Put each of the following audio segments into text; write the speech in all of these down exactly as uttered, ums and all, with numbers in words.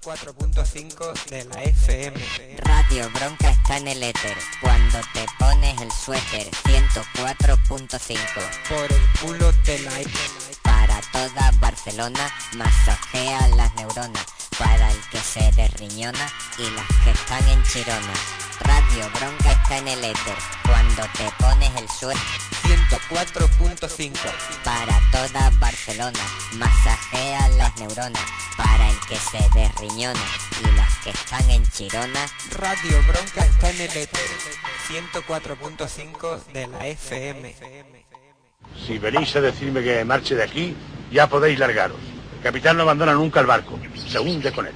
cuatro punto cinco de la F M. Radio Bronca está en el éter. Cuando te pones el suéter. ciento cuatro punto cinco. Por el culo de la F M. Para toda Barcelona, masajea las neuronas. Para el que se derriñona y las que están en Chirona. Radio Bronca está en el éter. Cuando te pones el suéter. ciento cuatro punto cinco. Para toda Barcelona, masajea las neuronas. Para el que se derriñona y las que están en Chirona. Radio Bronca está en el éter. ciento cuatro punto cinco de la F M. Si venís a decirme que marche de aquí, ya podéis largaros. El capitán no abandona nunca el barco. Se hunde con él.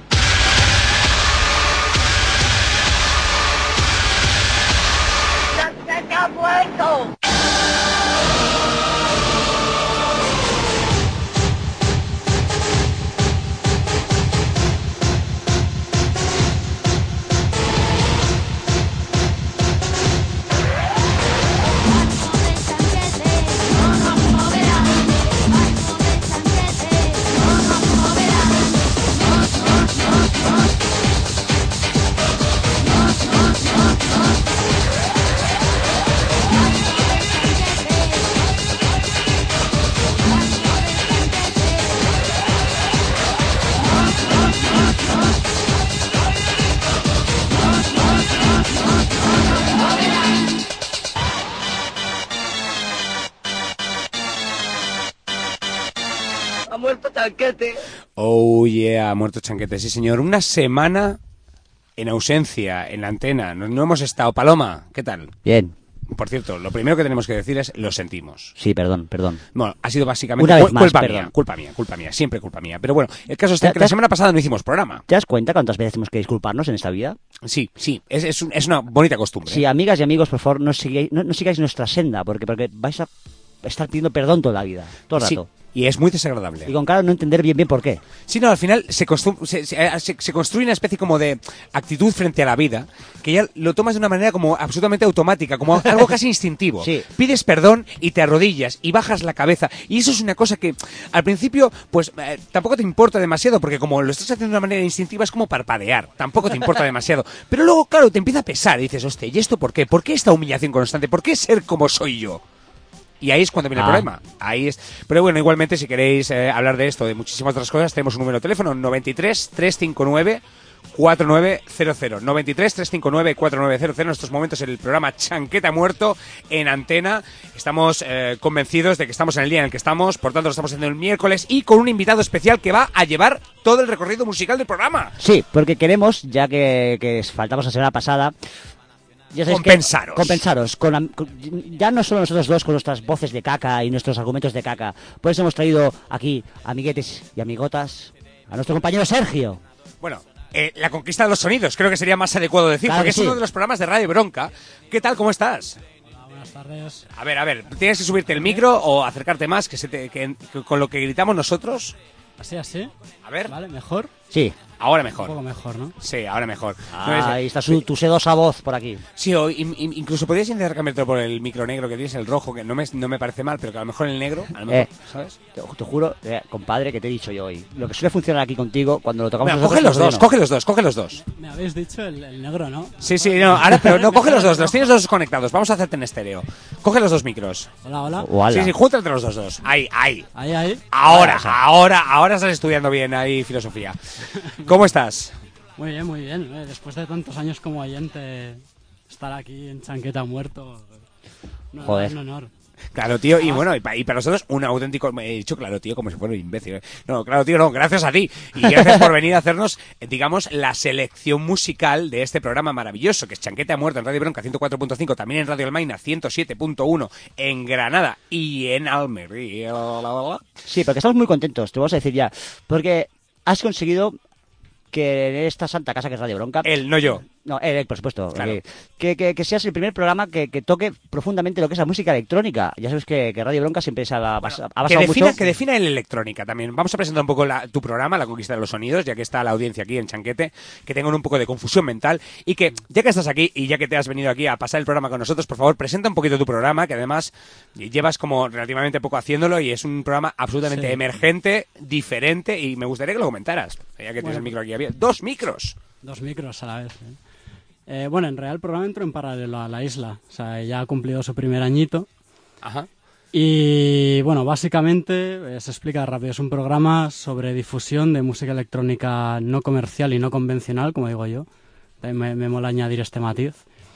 ¡Se ha muerto! Ha muerto Chanquete. Oh yeah, ha muerto Chanquete, sí señor. Una semana en ausencia, en la antena. No, no hemos estado. Paloma, ¿qué tal? Bien. Por cierto, lo primero que tenemos que decir es lo sentimos. Sí, perdón, perdón. Bueno, ha sido básicamente Una vez cu- más, culpa perdón. mía, culpa mía, culpa mía, siempre culpa mía. Pero bueno, el caso está ¿Te- que la te- semana pasada no hicimos programa. ¿Te das cuenta cuántas veces tenemos que disculparnos en esta vida? Sí, sí, es, es, un- es una bonita costumbre. Sí, amigas y amigos, por favor, no sigáis, no, no sigáis nuestra senda, porque, porque vais a estar pidiendo perdón toda la vida, todo el Sí, rato. y es muy desagradable. Y con cara no entender bien bien por qué. Sí, no, al final se, costu- se, se- eh, se- se construye una especie como de actitud frente a la vida que ya lo tomas de una manera como absolutamente automática, como algo casi instintivo. Sí. Pides perdón y te arrodillas y bajas la cabeza. Y eso es una cosa que al principio pues eh, tampoco te importa demasiado porque como lo estás haciendo de una manera instintiva es como parpadear. Tampoco te importa demasiado. Pero luego, claro, te empieza a pesar y dices, hostia, ¿y esto por qué? ¿Por qué esta humillación constante? ¿Por qué ser como soy yo? Y ahí es cuando viene Ah. el problema. Ahí es. Pero bueno, igualmente, si queréis eh, hablar de esto, de muchísimas otras cosas, tenemos un número de teléfono: noventa y tres, trescientos cincuenta y nueve, cuarenta y nueve cero cero. noventa y tres, trescientos cincuenta y nueve, cuarenta y nueve cero cero. En estos momentos el programa Chanqueta Muerto en antena. Estamos eh, convencidos de que estamos en el día en el que estamos. Por tanto, lo estamos haciendo el miércoles y con un invitado especial que va a llevar todo el recorrido musical del programa. Sí, porque queremos, ya que, que faltamos la semana pasada, ya sabéis que- Compensaros. compensaros. Con, am- con- ya no solo nosotros dos con nuestras voces de caca y nuestros argumentos de caca. Por eso hemos traído aquí, amiguetes y amigotas, a nuestro compañero Sergio. Bueno, eh, la conquista de los sonidos, creo que sería más adecuado decir, Claro porque que es sí. uno de los programas de Radio Bronca. ¿Qué tal? ¿Cómo estás? Buenas tardes. A ver, a ver, ¿tienes que subirte el micro o acercarte más, que, se te, que, que con lo que gritamos nosotros? Así, así. A ver, Vale, mejor. Sí. ahora Un poco mejor. mejor, ¿no? Sí, ahora mejor. Ah, No es- ahí está su, tu sedosa voz por aquí. Sí, o in- in- incluso podrías intentar cambiarte por el micro negro que tienes, el rojo, que no me, no me parece mal, pero que a lo mejor el negro, a lo mejor, Eh. ¿sabes? Te, te juro, eh, compadre, que te he dicho yo hoy. Lo que suele funcionar aquí contigo, cuando lo tocamos Mira, nosotros, coge los funciona. dos, coge los dos, coge los dos. Me habéis dicho el, el negro, ¿no? Sí, sí, no, ahora, pero no, coge los dos, los tienes los dos conectados, vamos a hacerte en estéreo. Coge los dos micros. Hola, hola. O ala. Sí, sí, júntate los dos dos. Ahí, ahí. Ahí, ahí. Ahora, o sea. ahora, ahora estás estudiando bien ahí filosofía. ¿Cómo estás? Muy bien, muy bien. eh. Después de tantos años como oyente, estar aquí en Chanqueta Muerto. Un honor, Joder. un honor. Claro, tío, y bueno, y para, y para nosotros un auténtico... He dicho claro, tío, como si fuera un imbécil. ¿eh? No, claro, tío, no, gracias a ti. Y gracias por venir a hacernos, eh, digamos, la selección musical de este programa maravilloso, que es Chanqueta Muerto en Radio Bronca ciento cuatro punto cinco, también en Radio Almaina ciento siete punto uno, en Granada y en Almería. Sí, porque estamos muy contentos, te vamos a decir ya. Porque has conseguido que en esta santa casa que es Radio Bronca... Él, no yo. No, Eric, por supuesto. Claro. Eh, que, que, que seas el primer programa que, que toque profundamente lo que es la música electrónica. Ya sabes que, que Radio Bronca siempre se ha, basa- ha Que basado defina, mucho... que defina el electrónica también. Vamos a presentar un poco la- tu programa, La Conquista de los Sonidos, ya que está la audiencia aquí en Chanquete, que tengan un poco de confusión mental y que, ya que estás aquí y ya que te has venido aquí a pasar el programa con nosotros, por favor, presenta un poquito tu programa, que además llevas como relativamente poco haciéndolo y es un programa absolutamente Sí. emergente, diferente, y me gustaría que lo comentaras, ya que tienes Bueno. el micro aquí abierto. ¡Dos micros! Dos micros a la vez. ¿eh? Eh, bueno, en realidad el programa entró en paralelo a la isla. O sea, ya ha cumplido su primer añito. Ajá. Y bueno, básicamente, eh, se explica rápido, es un programa sobre difusión de música electrónica no comercial y no convencional, como digo yo. También me, me mola añadir este matiz.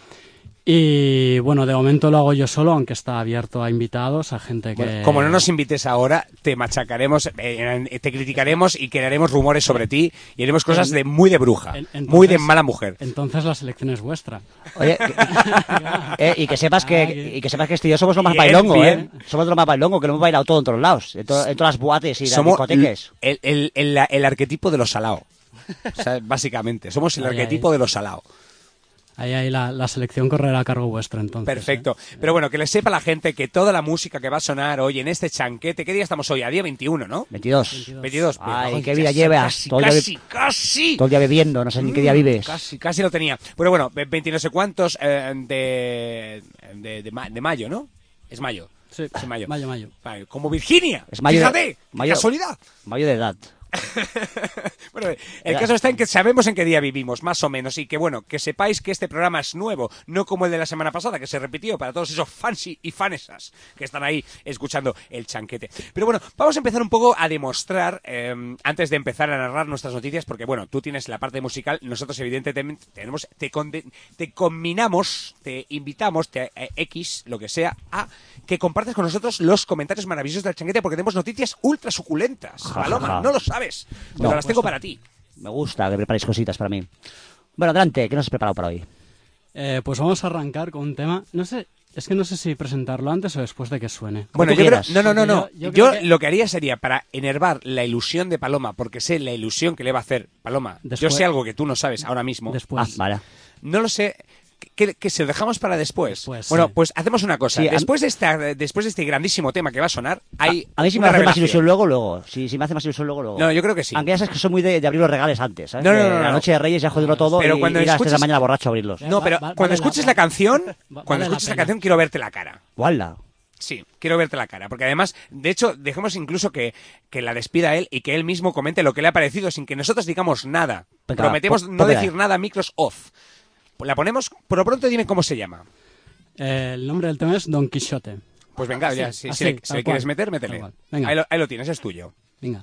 Y bueno, de momento lo hago yo solo, aunque está abierto a invitados, a gente que... Bueno, como no nos invites ahora, te machacaremos, eh, te criticaremos y crearemos rumores sobre ti y haremos cosas En- de muy de bruja, en- entonces- muy de mala mujer. Entonces la selección es vuestra. Oye, que- eh, y que sepas que, Ah, que- y que sepas que este y yo somos los más Bien, bailongo, bien. ¿eh? Somos los más bailongo, que lo hemos bailado todo en todos lados, en, to- en todas las boates y las Somos discotecas. el, el, el, el arquetipo de los salao. O sea, básicamente, somos el Ay, arquetipo ay. de los salao. Ahí, ahí la, la selección correrá a cargo vuestro, entonces. Perfecto. ¿eh? Pero bueno, que le sepa la gente que toda la música que va a sonar hoy en este chanquete, ¿qué día estamos hoy? A día veintiuno, ¿no? veintidós. veintidós. Ay, Ay, qué vida casi, llevas. Casi, Todo el día casi, casi. Todo el día bebiendo, no sé ni qué día Mm, vives. Casi, casi lo tenía. Pero bueno, veinte no sé cuántos eh, de, de, de, ma- de mayo, ¿no? Es mayo. Sí, Es mayo. mayo, mayo. Vale, como Virginia. Es mayo de- Fíjate, qué mayo- casualidad. Mayo de edad. Bueno, el Ya. caso está en que sabemos en qué día vivimos, más o menos, y que bueno, que sepáis que este programa es nuevo, no como el de la semana pasada, que se repitió para todos esos fansi y fanesas que están ahí escuchando el chanquete. Pero bueno, vamos a empezar un poco a demostrar, eh, antes de empezar a narrar nuestras noticias, porque bueno, tú tienes la parte musical, nosotros evidentemente tenemos, te, conde- te combinamos, te invitamos, te eh, X, lo que sea, a que compartas con nosotros los comentarios maravillosos del chanquete, porque tenemos noticias ultra suculentas. Ja, ja, Paloma, ja. no lo sabes, pero No. las tengo para ti. Me gusta que preparéis cositas para mí. Bueno, adelante, ¿qué nos has preparado para hoy? Eh, pues vamos a arrancar con un tema. No sé, es que no sé si presentarlo antes o después de que suene. Bueno, tú yo creo, quieras. no, no, no, no. Yo- Yo, yo creo que- lo que haría sería para enervar la ilusión de Paloma, porque sé la ilusión que le va a hacer Paloma. Yo Después- sé algo que tú no sabes ahora mismo. Después. Ah, vale. No lo sé. Que, que se lo dejamos para después. Después, bueno, sí. pues hacemos una cosa. Sí, a- después, de esta, después de este grandísimo tema que va a sonar, hay. A mí si me una hace más revelación. ilusión luego, luego. Si, si me hace más ilusión luego, luego. No, yo creo que sí. Aunque ya sabes que soy muy de, de abrir los regales antes, ¿sabes? No, no, De no, no, La no. noche de Reyes ya joderlo todo Pero y cuando ir a las tres de la escuches- mañana borracho a abrirlos. No, pero Va- va- cuando vale la escuches la pena. canción, Va- cuando vale la escuches la pena. canción, quiero verte la cara. Guala. Sí, quiero verte la cara, porque además, de hecho, dejemos incluso que, que la despida él y que él mismo comente lo que le ha parecido sin que nosotros digamos nada. Venga, Prometemos po- no póngela. decir nada, micros off. La ponemos, por lo pronto dime cómo se llama. Eh, el nombre del tema es Don Quixote. Pues venga, ya, si, así, si le, si tal le quieres cual, meter, tal métele. cual. Venga. Ahí lo, ahí lo tienes, es tuyo. Venga.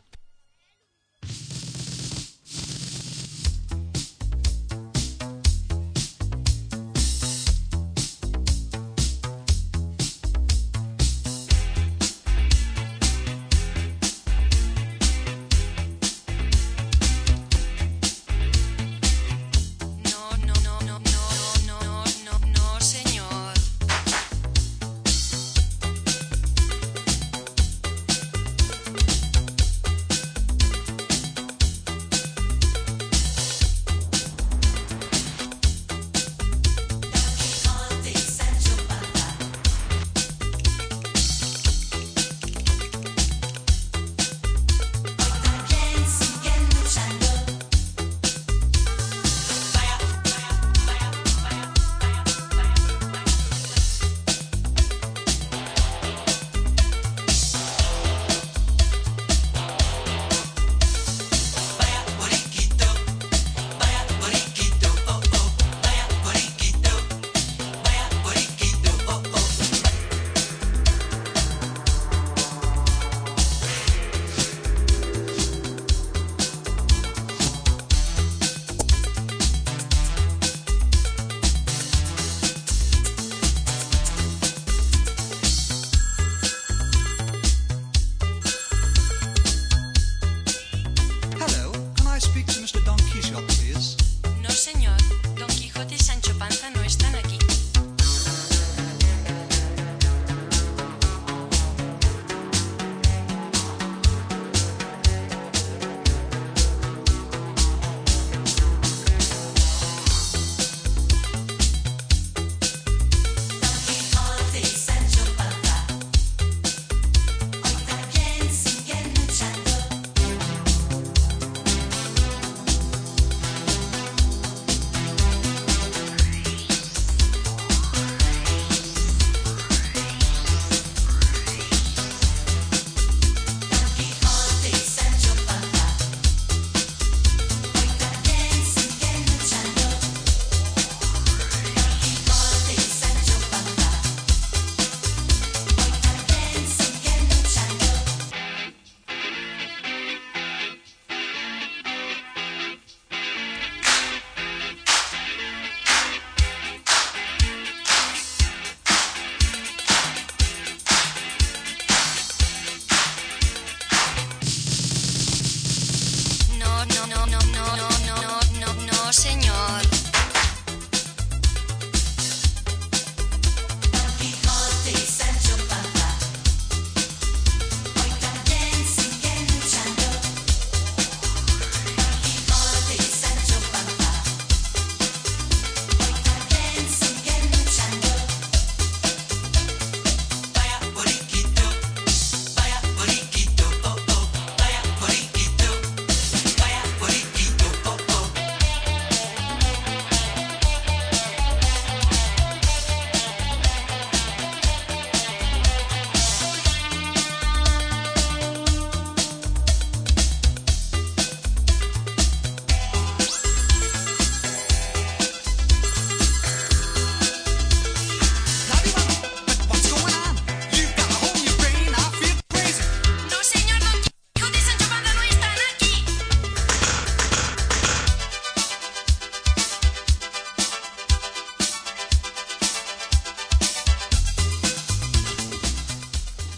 No, no, no, no, no, no, no, no, no, señor.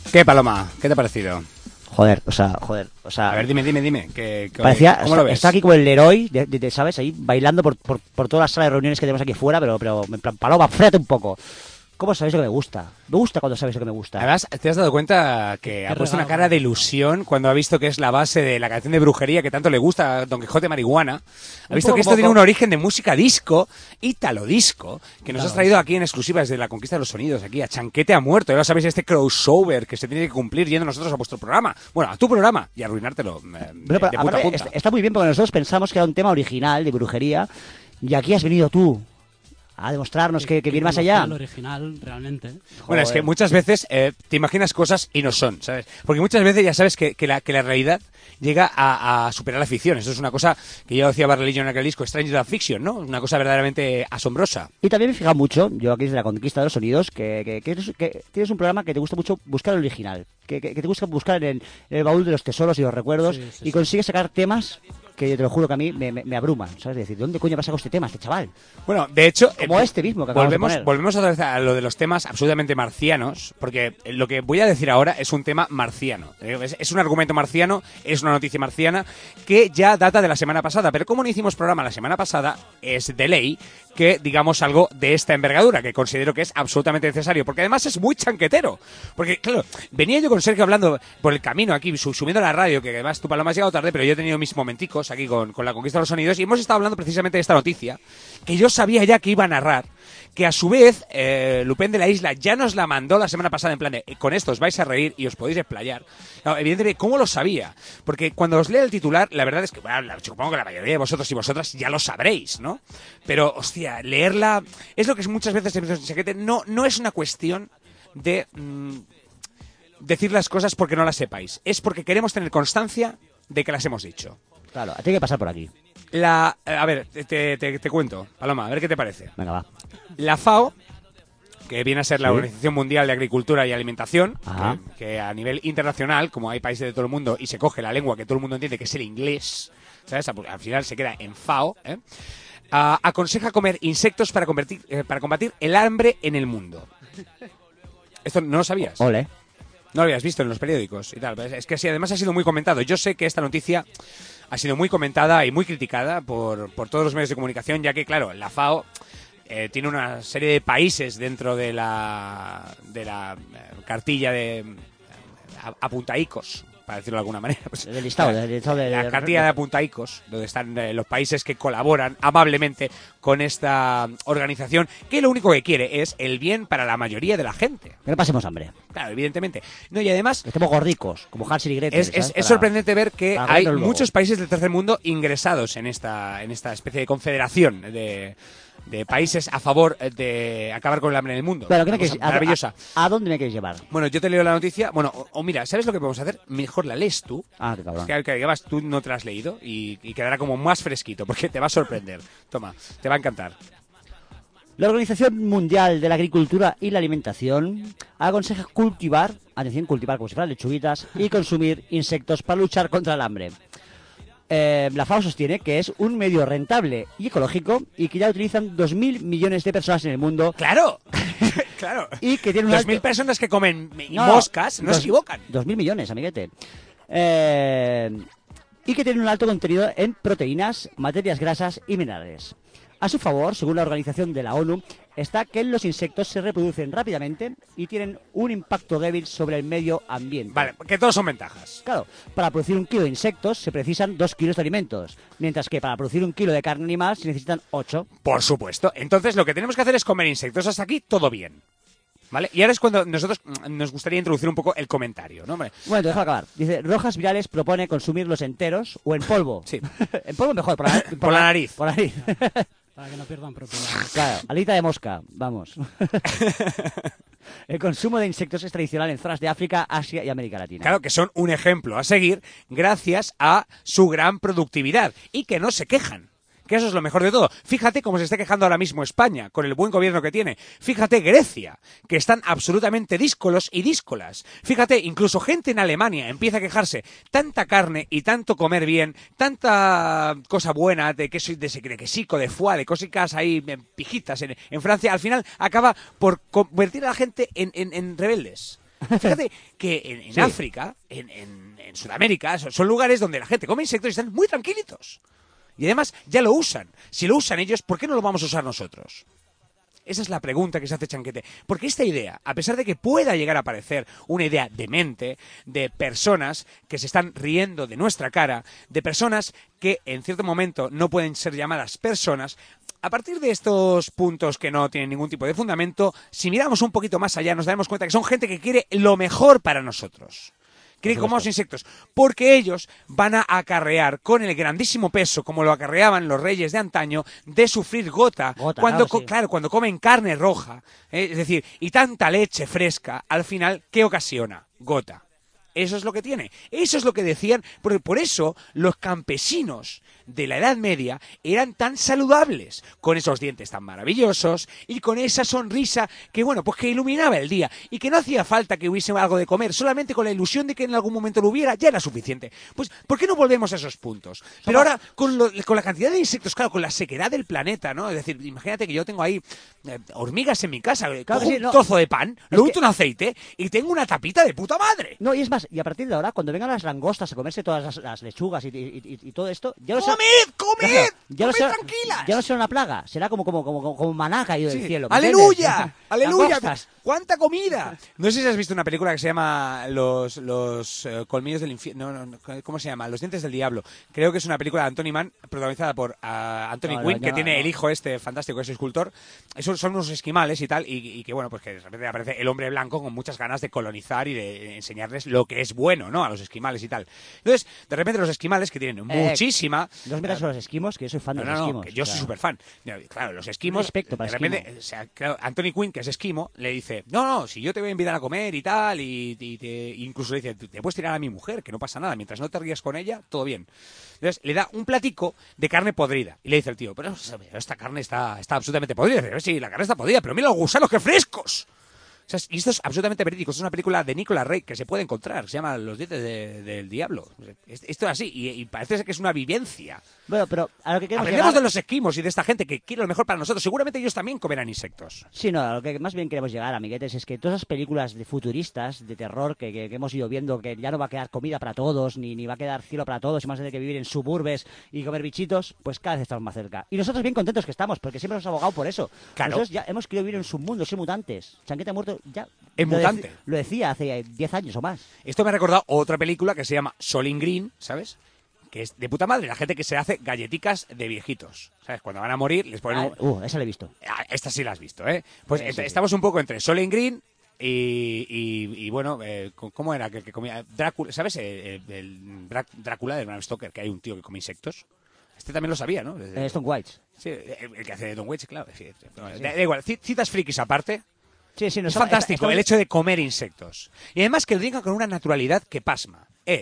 ¿Qué, Paloma? ¿Qué te ha parecido? Joder, o sea, joder, o sea... A ver, dime, dime, dime. ¿qué, qué, Parecía, ¿Cómo está, lo ves? está aquí como el Leroy, de, de, de, ¿sabes? Ahí bailando por, por, por toda la sala de reuniones que tenemos aquí fuera, pero, pero en plan, Paloma, fréate un poco. ¿Cómo sabéis lo que me gusta? Me gusta cuando sabéis lo que me gusta. Además, ¿te has dado cuenta que ha puesto una cara de ilusión cuando ha visto que es la base de la canción de brujería que tanto le gusta a Don Quijote Marihuana? Ha visto que esto tiene un origen de música disco, ítalo disco, que nos has traído aquí en exclusiva desde la Conquista de los Sonidos, aquí a Chanquete ha muerto. Ya lo sabéis, este crossover que se tiene que cumplir yendo nosotros a vuestro programa. Bueno, a tu programa y arruinártelo eh, de, Pero, pero, de punta a aparte, punta. está, está muy bien porque nosotros pensamos que era un tema original de brujería y aquí has venido tú a demostrarnos que, que viene más allá. El original, realmente. Bueno, es que muchas veces eh, te imaginas cosas y no son, ¿sabes? Porque muchas veces ya sabes que, que, la, que la realidad llega a, a superar la ficción. Eso es una cosa que ya decía Barrelillo en aquel disco, Stranger Than Fiction, ¿no? Una cosa verdaderamente asombrosa. Y también me he fijado mucho, yo aquí desde la Conquista de los Sonidos, que, que, que, eres, que tienes un programa que te gusta mucho buscar el original, que, que, que te gusta buscar en el, en el baúl de los tesoros y los recuerdos, Sí, sí, y sí. consigues sacar temas que yo te lo juro que a mí me, me, me abruman, ¿sabes? Es decir, ¿de dónde coño me ha sacado este tema, este chaval? Bueno, de hecho... Como eh, este mismo que acabamos volvemos, de poner. volvemos otra vez a lo de los temas absolutamente marcianos, porque lo que voy a decir ahora es un tema marciano. Es, es un argumento marciano, es una noticia marciana que ya data de la semana pasada, pero como no hicimos programa la semana pasada, es de ley que digamos algo de esta envergadura, que considero que es absolutamente necesario, porque además es muy chanquetero. Porque, claro, venía yo con Sergio hablando por el camino aquí, subiendo a la radio, que además tu Paloma has llegado tarde, pero yo he tenido mis momenticos aquí con, con la Conquista de los Sonidos, y hemos estado hablando precisamente de esta noticia, que yo sabía ya que iba a narrar, que a su vez eh, Lupén de la Isla ya nos la mandó la semana pasada en plan de, con esto os vais a reír y os podéis explayar. No, evidentemente, ¿cómo lo sabía? Porque cuando os lea el titular, la verdad es que, bueno, supongo que la mayoría de vosotros y vosotras ya lo sabréis, ¿no? Pero, hostia, leerla es lo que muchas veces en secreto no, no es una cuestión de mmm, decir las cosas porque no las sepáis. Es porque queremos tener constancia de que las hemos dicho. Claro, tiene que pasar por aquí. La, a ver, te, te, te cuento, Paloma, a ver qué te parece. Venga, va. La FAO, que viene a ser la Sí. Organización Mundial de Agricultura y Alimentación, Ajá. que, que a nivel internacional, como hay países de todo el mundo y se coge la lengua que todo el mundo entiende, que es el inglés, ¿sabes? Al final se queda en FAO, ¿eh? Ah, aconseja comer insectos para, convertir, eh, para combatir el hambre en el mundo. ¿Esto no lo sabías? Ole. No lo habías visto en los periódicos y tal. Es que sí, además ha sido muy comentado. Yo sé que esta noticia ha sido muy comentada y muy criticada por, por todos los medios de comunicación, ya que, claro, la FAO eh, tiene una serie de países dentro de la, de la eh, cartilla de eh, apuntaicos, para decirlo de alguna manera. Pues, Del listado, del listado de- la de- cartilla de apuntaicos, donde están eh, los países que colaboran amablemente con esta organización, que lo único que quiere es el bien para la mayoría de la gente. Que no pasemos hambre. Claro, evidentemente. No, y además... Que estemos gordicos, como Hansel y Gretel. Es, es- ¿sabes? es Para- sorprendente ver que para hay verlo luego. muchos países del tercer mundo ingresados en esta, en esta especie de confederación de, de países a favor de acabar con el hambre en el mundo. Pero, ¿qué me Una cosa quieres- a- maravillosa. A, a dónde me quieres llevar? Bueno, yo te leo la noticia. Bueno, o, o mira, ¿sabes lo que podemos hacer? Mejor la lees tú. Ah, qué cabrón. Que, que además tú no te la has leído y, y quedará como más fresquito, porque te va a sorprender. Toma, te va a encantar. La Organización Mundial de la Agricultura y la Alimentación aconseja cultivar, atención, cultivar como si fueran lechuguitas y consumir insectos para luchar contra el hambre. Eh, la FAO sostiene que es un medio rentable y ecológico y que ya utilizan dos mil millones de personas en el mundo. ¡Claro! ¡Claro! Y que tiene un Dos alto- mil personas que comen m- No, moscas no dos- se equivocan. Dos mil millones, amiguete. Eh, y que tiene un alto contenido en proteínas, materias grasas y minerales. A su favor, según la organización de la ONU, está que los insectos se reproducen rápidamente y tienen un impacto débil sobre el medio ambiente. Vale, que todos son ventajas. Claro, para producir un kilo de insectos se precisan dos kilos de alimentos, mientras que para producir un kilo de carne animal se necesitan ocho. Por supuesto. Entonces lo que tenemos que hacer es comer insectos. Hasta aquí todo bien. ¿Vale? Y ahora es cuando nosotros mm, nos gustaría introducir un poco el comentario, ¿no? Hombre, Bueno, déjame acabar. Dice, Rojas Virales propone consumirlos enteros o en polvo. Sí. En polvo mejor, por la, Por la nariz. Por la nariz. Para que no pierdan propiedades. Claro, alita de mosca, vamos. El consumo de insectos es tradicional en zonas de África, Asia y América Latina. Claro que son un ejemplo a seguir gracias a su gran productividad y que no se quejan. Que eso es lo mejor de todo. Fíjate cómo se está quejando ahora mismo España, con el buen gobierno que tiene. Fíjate Grecia, que están absolutamente díscolos y díscolas. Fíjate, incluso gente en Alemania empieza a quejarse. Tanta carne y tanto comer bien, tanta cosa buena de queso, de, de quesico, de foie, de cositas ahí, pijitas en, en Francia, al final acaba por convertir a la gente en, en, en rebeldes. Fíjate que en, en Sí. África, en, en, en Sudamérica, son, son lugares donde la gente come insectos y están muy tranquilitos. Y además ya lo usan. Si lo usan ellos, ¿por qué no lo vamos a usar nosotros? Esa es la pregunta que se hace Chanquete. Porque esta idea, a pesar de que pueda llegar a parecer una idea demente, de personas que se están riendo de nuestra cara, de personas que en cierto momento no pueden ser llamadas personas, a partir de estos puntos que no tienen ningún tipo de fundamento, si miramos un poquito más allá, nos daremos cuenta que son gente que quiere lo mejor para nosotros. Quiere que comamos insectos, porque ellos van a acarrear con el grandísimo peso, como lo acarreaban los reyes de antaño, de sufrir gota, Gota, cuando, claro, co- sí. claro, cuando comen carne roja, ¿eh? Es decir, y tanta leche fresca, al final, ¿qué ocasiona? Gota. Eso es lo que tiene. Eso es lo que decían. Por, por eso los campesinos de la Edad Media eran tan saludables, con esos dientes tan maravillosos y con esa sonrisa que, bueno, pues que iluminaba el día y que no hacía falta que hubiese algo de comer, solamente con la ilusión de que en algún momento lo hubiera, ya era suficiente. Pues, ¿por qué no volvemos a esos puntos? Pero ahora, con, lo- con la cantidad de insectos, claro, con la sequedad del planeta, ¿no? Es decir, imagínate que yo tengo ahí eh, hormigas en mi casa, Claro cojo que sí, un no. trozo de pan, Es lo que- unto en aceite y tengo una tapita de puta madre. No, y es más, y a partir de ahora, cuando vengan las langostas a comerse todas las, las lechugas y, y- y- y todo esto, ya no será- ¡Comed, comed! Claro, ya no ¡Comed será, tranquilas! ya no será una plaga, será como, como, como, como, como maná caído del Sí. cielo. ¿me ¡Aleluya! entiendes? ¡Aleluya! Langostas. ¡Cuánta comida! No sé si has visto una película que se llama Los, los eh, colmillos del infierno. No, no, no, ¿cómo se llama? Los dientes del diablo. Creo que es una película de Anthony Mann, protagonizada por ah, Anthony No, no, Quinn, yo que no, tiene no. el hijo este fantástico, que es escultor. Esos son unos esquimales y tal, y, y que bueno, pues que de repente aparece el hombre blanco con muchas ganas de colonizar y de enseñarles lo que es bueno, ¿no? A los esquimales y tal. Entonces, de repente los esquimales, que tienen Eh, muchísima... No os metas con los esquimos, que yo soy fan No, de no, los no, esquimos. que yo o soy sea, súper fan. Claro, los esquimos, Respeto para de repente, esquimo. o sea, claro, Anthony Quinn, que es esquimo, le dice, no, no, si yo te voy a invitar a comer y tal, y, y te, incluso le dice, te puedes tirar a mi mujer, que no pasa nada, mientras no te rías con ella, todo bien. Entonces, le da un platico de carne podrida, y le dice el tío, pero esta carne está, está absolutamente podrida. Y dice, sí, la carne está podrida, pero mira los gusanos, qué frescos. O sea, y esto es absolutamente verídico. Esto es una película de Nicolas Rey que se puede encontrar. Se llama Los dientes de- del diablo. Es- Esto es así. Y, y parece ser que es una vivencia. Bueno, pero a lo que queremos Aprendemos llegar... de los esquimos y de esta gente que quiere lo mejor para nosotros. Seguramente ellos también comerán insectos. Sí, no, a lo que más bien queremos llegar, amiguetes, es que todas esas películas de futuristas, de terror, que, que- que hemos ido viendo, que ya no va a quedar comida para todos, ni, ni va a quedar cielo para todos, y más de que vivir en suburbes y comer bichitos, pues cada vez estamos más cerca. Y nosotros bien contentos que estamos, porque siempre nos hemos abogado por eso. Claro. Nosotros ya hemos querido vivir en un submundo, ser mutantes. Chanquete ha muerto ya... Es lo mutante. deci- Lo decía hace diez años o más. Esto me ha recordado otra película que se llama Soylent Green, ¿sabes? Que es de puta madre. La gente que se hace galletitas de viejitos. ¿Sabes? Cuando van a morir les ponen... Ah, un- uh, esa la he visto. Ah, esta sí la has visto, ¿eh? Pues Sí, ent- sí, sí. estamos un poco entre Soylent Green y, y, y, bueno, eh, ¿cómo era? Que, que comía Drácula, ¿sabes? El, el Drá- Drácula de Bram Stoker, que hay un tío que come insectos. Este también lo sabía, ¿no? Eh, Stone White. Sí, el, el que hace de Don Witch, claro. Sí, sí. Da, da igual, ci- citas frikis aparte. Sí, sí, no Es estaba- fantástico estaba- el hecho de comer insectos. Y además que lo digan con una naturalidad que pasma. Eh,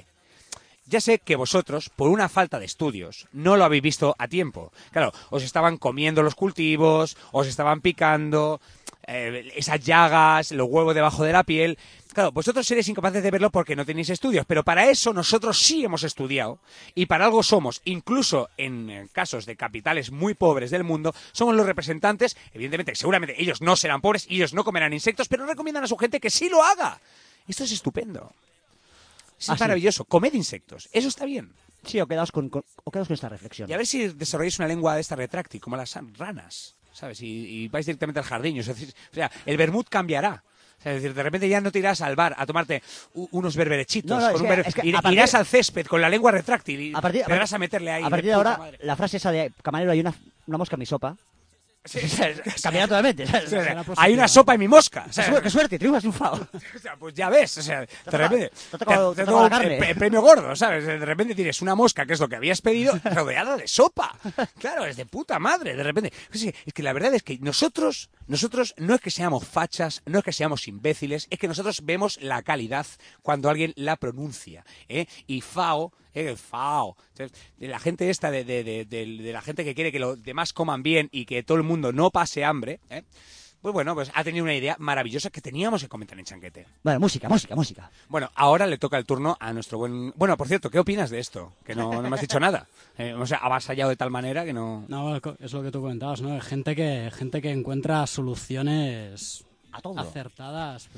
ya sé que vosotros, por una falta de estudios, no lo habéis visto a tiempo. Claro, os estaban comiendo los cultivos, os estaban picando, eh, esas llagas, los huevos debajo de la piel. Claro, vosotros seréis incapaces de verlo porque no tenéis estudios, pero para eso nosotros sí hemos estudiado y para algo somos, incluso en eh, casos de capitales muy pobres del mundo, somos los representantes, evidentemente, seguramente ellos no serán pobres, ellos no comerán insectos, pero recomiendan a su gente que sí lo haga. Esto es estupendo. Es Ah, sí. maravilloso. Comed insectos. Eso está bien. Sí, o quedaos con, con- o quedaos con esta reflexión. Y a ver si desarrolláis una lengua de esta retráctil, como las ranas, ¿sabes? Y, y vais directamente al jardín. O sea, o sea, el vermut cambiará. O sea, es decir, de repente ya no te irás al bar a tomarte u- unos berberechitos. No, no, con es un que- berbe- es que ir- a partir- irás al césped con la lengua retráctil y A partir, te verás a meterle ahí. a partir de puta ahora, madre. la frase esa de camarero, hay una, una mosca en mi sopa. Sí, Cambiará totalmente. o sea, Será positiva. hay una sopa en mi mosca. O ¡Qué, sea, suerte, qué suerte! Triunfas, triunfado. O sea, pues ya ves, o sea, de repente te ha tocado- te- te te ha tocado la tocado carne. el, el premio gordo, ¿sabes? De repente tienes una mosca, que es lo que habías pedido, rodeada de sopa. Claro, es de puta madre, de repente. Es que, es que la verdad es que nosotros, nosotros no es que seamos fachas, no es que seamos imbéciles, es que nosotros vemos la calidad cuando alguien la pronuncia, ¿eh? Y Fao, eh, Fao, entonces, de la gente esta, de, de, de, de- de la gente que quiere que los demás coman bien y que todo el mundo no pase hambre, ¿eh? Pues bueno, pues ha tenido una idea maravillosa que teníamos que comentar en Chanquete. Bueno, música, música, música. Bueno, ahora le toca el turno a nuestro buen... Bueno, por cierto, ¿qué opinas de esto? Que no, no me has dicho nada. Eh, o sea, avasallado de tal manera que no... No, es lo que tú comentabas, ¿no? Gente que, gente que encuentra soluciones A todo. acertadas, pero...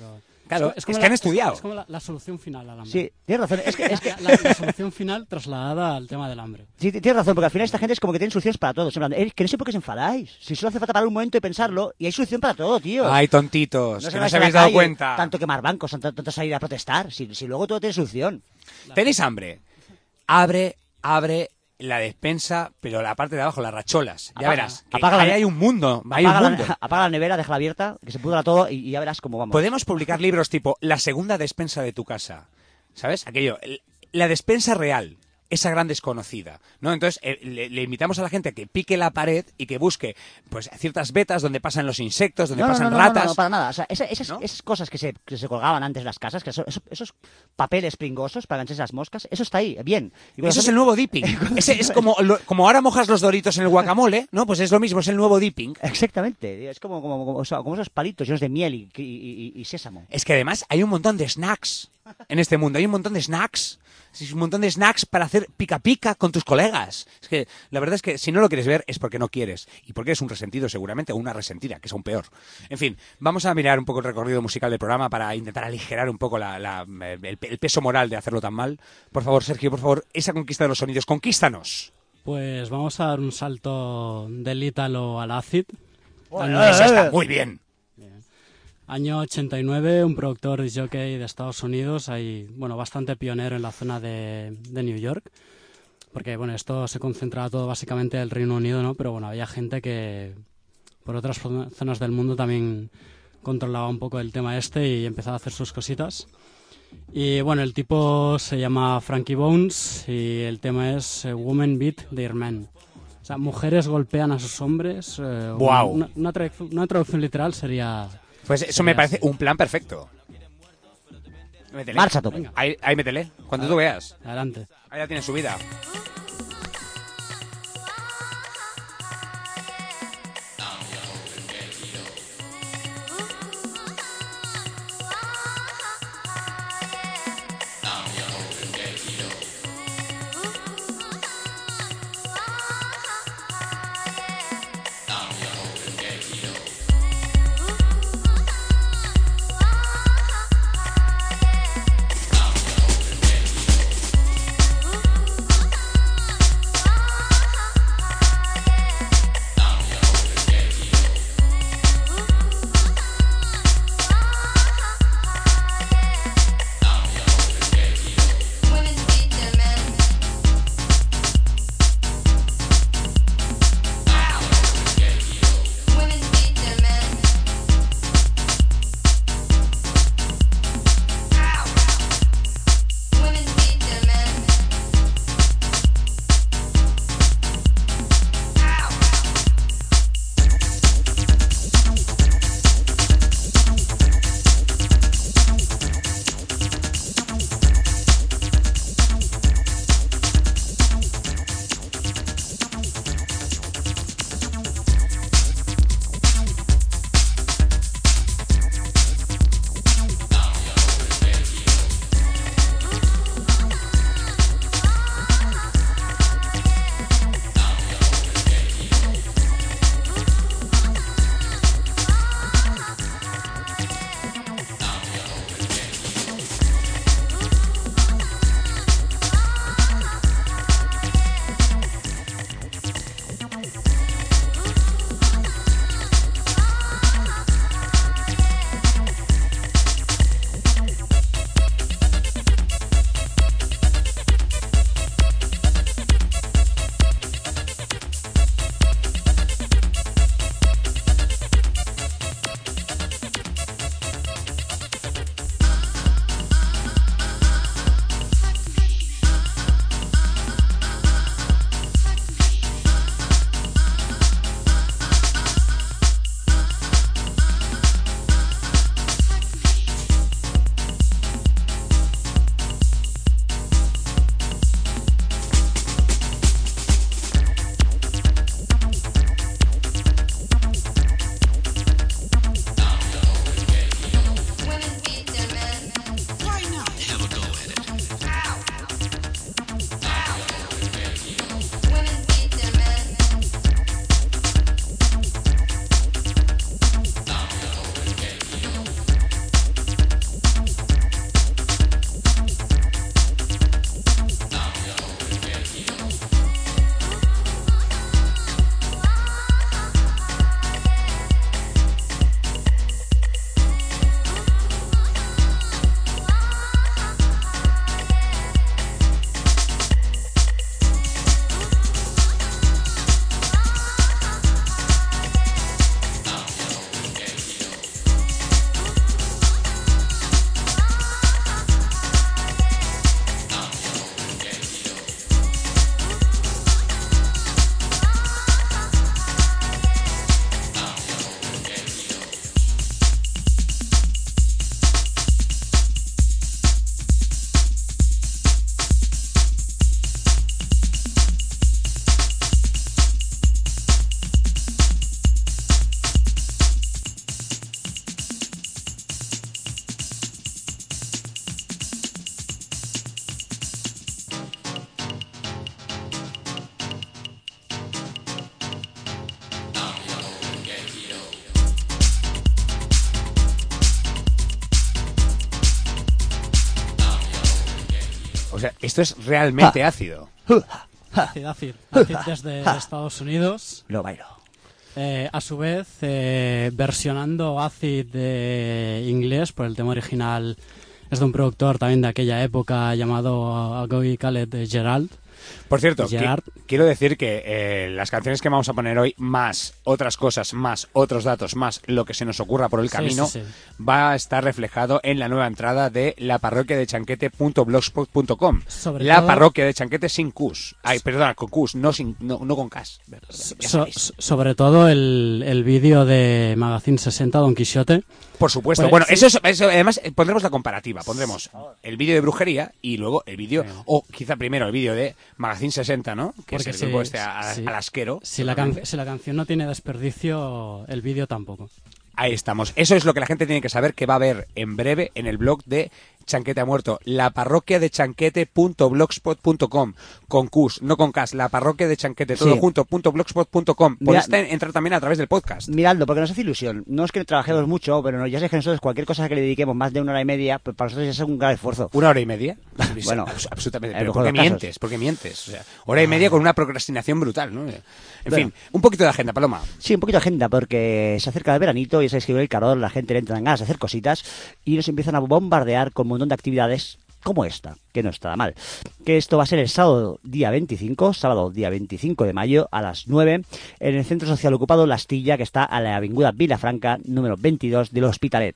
Claro, es, como que la- han estudiado. Es como la, la solución final al hambre. Sí, tienes razón. Es que, es que La, la solución final trasladada al tema del hambre. Sí, tienes razón, porque al final esta gente es como que tiene soluciones para todo. En plan, "Eh, que no sé por qué os enfadáis. Si solo hace falta parar un momento y pensarlo, y hay solución para todo, tío. Ay, tontitos, se que no vais os a la habéis dado calle, cuenta. Tanto quemar bancos, tanto, tanto salir a protestar. Si, si luego todo tiene solución. ¿Tenéis hambre? Abre, abre la despensa, pero la parte de abajo, las racholas. Ya Apaga- verás. que apaga la ahí ne- hay un mundo. Hay un Apaga mundo. la, apaga la nevera, déjala abierta, que se pudra todo y, y ya verás cómo vamos. Podemos publicar libros tipo La segunda despensa de tu casa. ¿Sabes? Aquello. el- La despensa real. Esa gran desconocida, ¿no? Entonces eh, le, le invitamos a la gente a que pique la pared y que busque pues ciertas vetas donde pasan los insectos, donde No, no, pasan no, no, no, ratas. no, para nada. O sea, esa- esas, ¿No? esas cosas que se, que se colgaban antes en las casas, que eso- esos, esos papeles pringosos para engancharse las moscas, eso está ahí, bien. Y cuando Eso es son- el nuevo dipping. Ese es como, lo- como ahora mojas los doritos en el guacamole, ¿no? Pues es lo mismo, es el nuevo dipping. Exactamente. Es como, como, como, o sea, como esos palitos llenos de miel y, y- y- y sésamo. Es que además hay un montón de snacks en este mundo. Hay un montón de snacks. Sí, un montón de snacks para hacer pica pica con tus colegas. Es que la verdad es que si no lo quieres ver es porque no quieres. Y porque eres un resentido seguramente o una resentida, que es aún peor. En fin, vamos a mirar un poco el recorrido musical del programa para intentar aligerar un poco la- la- el, el peso moral de hacerlo tan mal. Por favor, Sergio, por favor, esa conquista de los sonidos, conquístanos. Pues vamos a dar un salto del ítalo al acid. Bueno, eso está muy bien. Año ochenta y nueve, un productor disc jockey de Estados Unidos, ahí, bueno, bastante pionero en la zona de, de New York, porque, bueno, esto se concentraba todo básicamente en el Reino Unido, ¿no? Pero, bueno, había gente que por otras zo- zonas del mundo también controlaba un poco el tema este y empezaba a hacer sus cositas. Y, bueno, el tipo se llama Frankie Bones y el tema es eh, Women Beat Their Men. O sea, mujeres golpean a sus hombres. eh, Guau. Una, una traducción, una traducción literal sería... Pues eso me parece un plan perfecto. Métele. Marcha tú. Venga. Ahí, ahí métele, cuando tú veas. Adelante. Ahí ya tienes subida. Ooh. O sea, esto es realmente ácido. Acid, acid, acid desde Estados Unidos. Lo bailo. Eh, a su vez, eh, versionando Acid de inglés, por el tema original es de un productor también de aquella época llamado Agoy Khaled Gerald. Por cierto, qui- Gerard. quiero decir que eh, las canciones que vamos a poner hoy, más otras cosas, más otros datos, más lo que se nos ocurra por el Sí, camino, sí, sí. va a estar reflejado en la nueva entrada de la parroquia de chanquete punto blogspot punto com. Sobre La todo- parroquia de Chanquete sin Cus. Ay, perdona, con Cus, no, sin, no, no con Cas. Ya So- sabéis. so- sobre todo el, el vídeo de Magazine sesenta, Don Quixote. Por supuesto. Pues, bueno, sí. eso, es, eso además eh, pondremos la comparativa. Pondremos el vídeo de brujería y luego el vídeo, o quizá primero el vídeo de Magazine sesenta, ¿no? Que Porque es el grupo este a- sí. al asquero. Si la, can- si la canción no tiene desperdicio, el vídeo tampoco. Ahí estamos. Eso es lo que la gente tiene que saber que va a haber en breve en el blog de Chanquete ha muerto. La parroquia de chanquete punto blogspot punto com. Con Cus, no con Cas. La parroquia de Chanquete, todo Sí. junto, punto blogspot punto com. Mira- Podéis entrar también a través del podcast. Miradlo, porque nos hace ilusión. No es que trabajemos mucho, pero no- ya sabéis que nosotros cualquier cosa que le dediquemos más de una hora y media, pues para nosotros ya es un gran esfuerzo. ¿Una hora y media? Bueno, Abs- absolutamente. en el Pero mejor ¿por de qué los mientes? casos. ¿Por qué mientes? O sea, hora y media con una procrastinación brutal, ¿no? En Bueno. fin, un poquito de agenda, Paloma. Sí, un poquito de agenda, porque se acerca el veranito, ya sabéis que con el calor la gente le entran ganas de hacer cositas y nos empiezan a bombardear con un montón de actividades como esta, que no está mal. Que esto va a ser el sábado día veinticinco, sábado día veinticinco de mayo a las nueve, en el Centro Social Ocupado La Astilla, que está a la avenida Vilafranca, número veintidós del Hospitalet.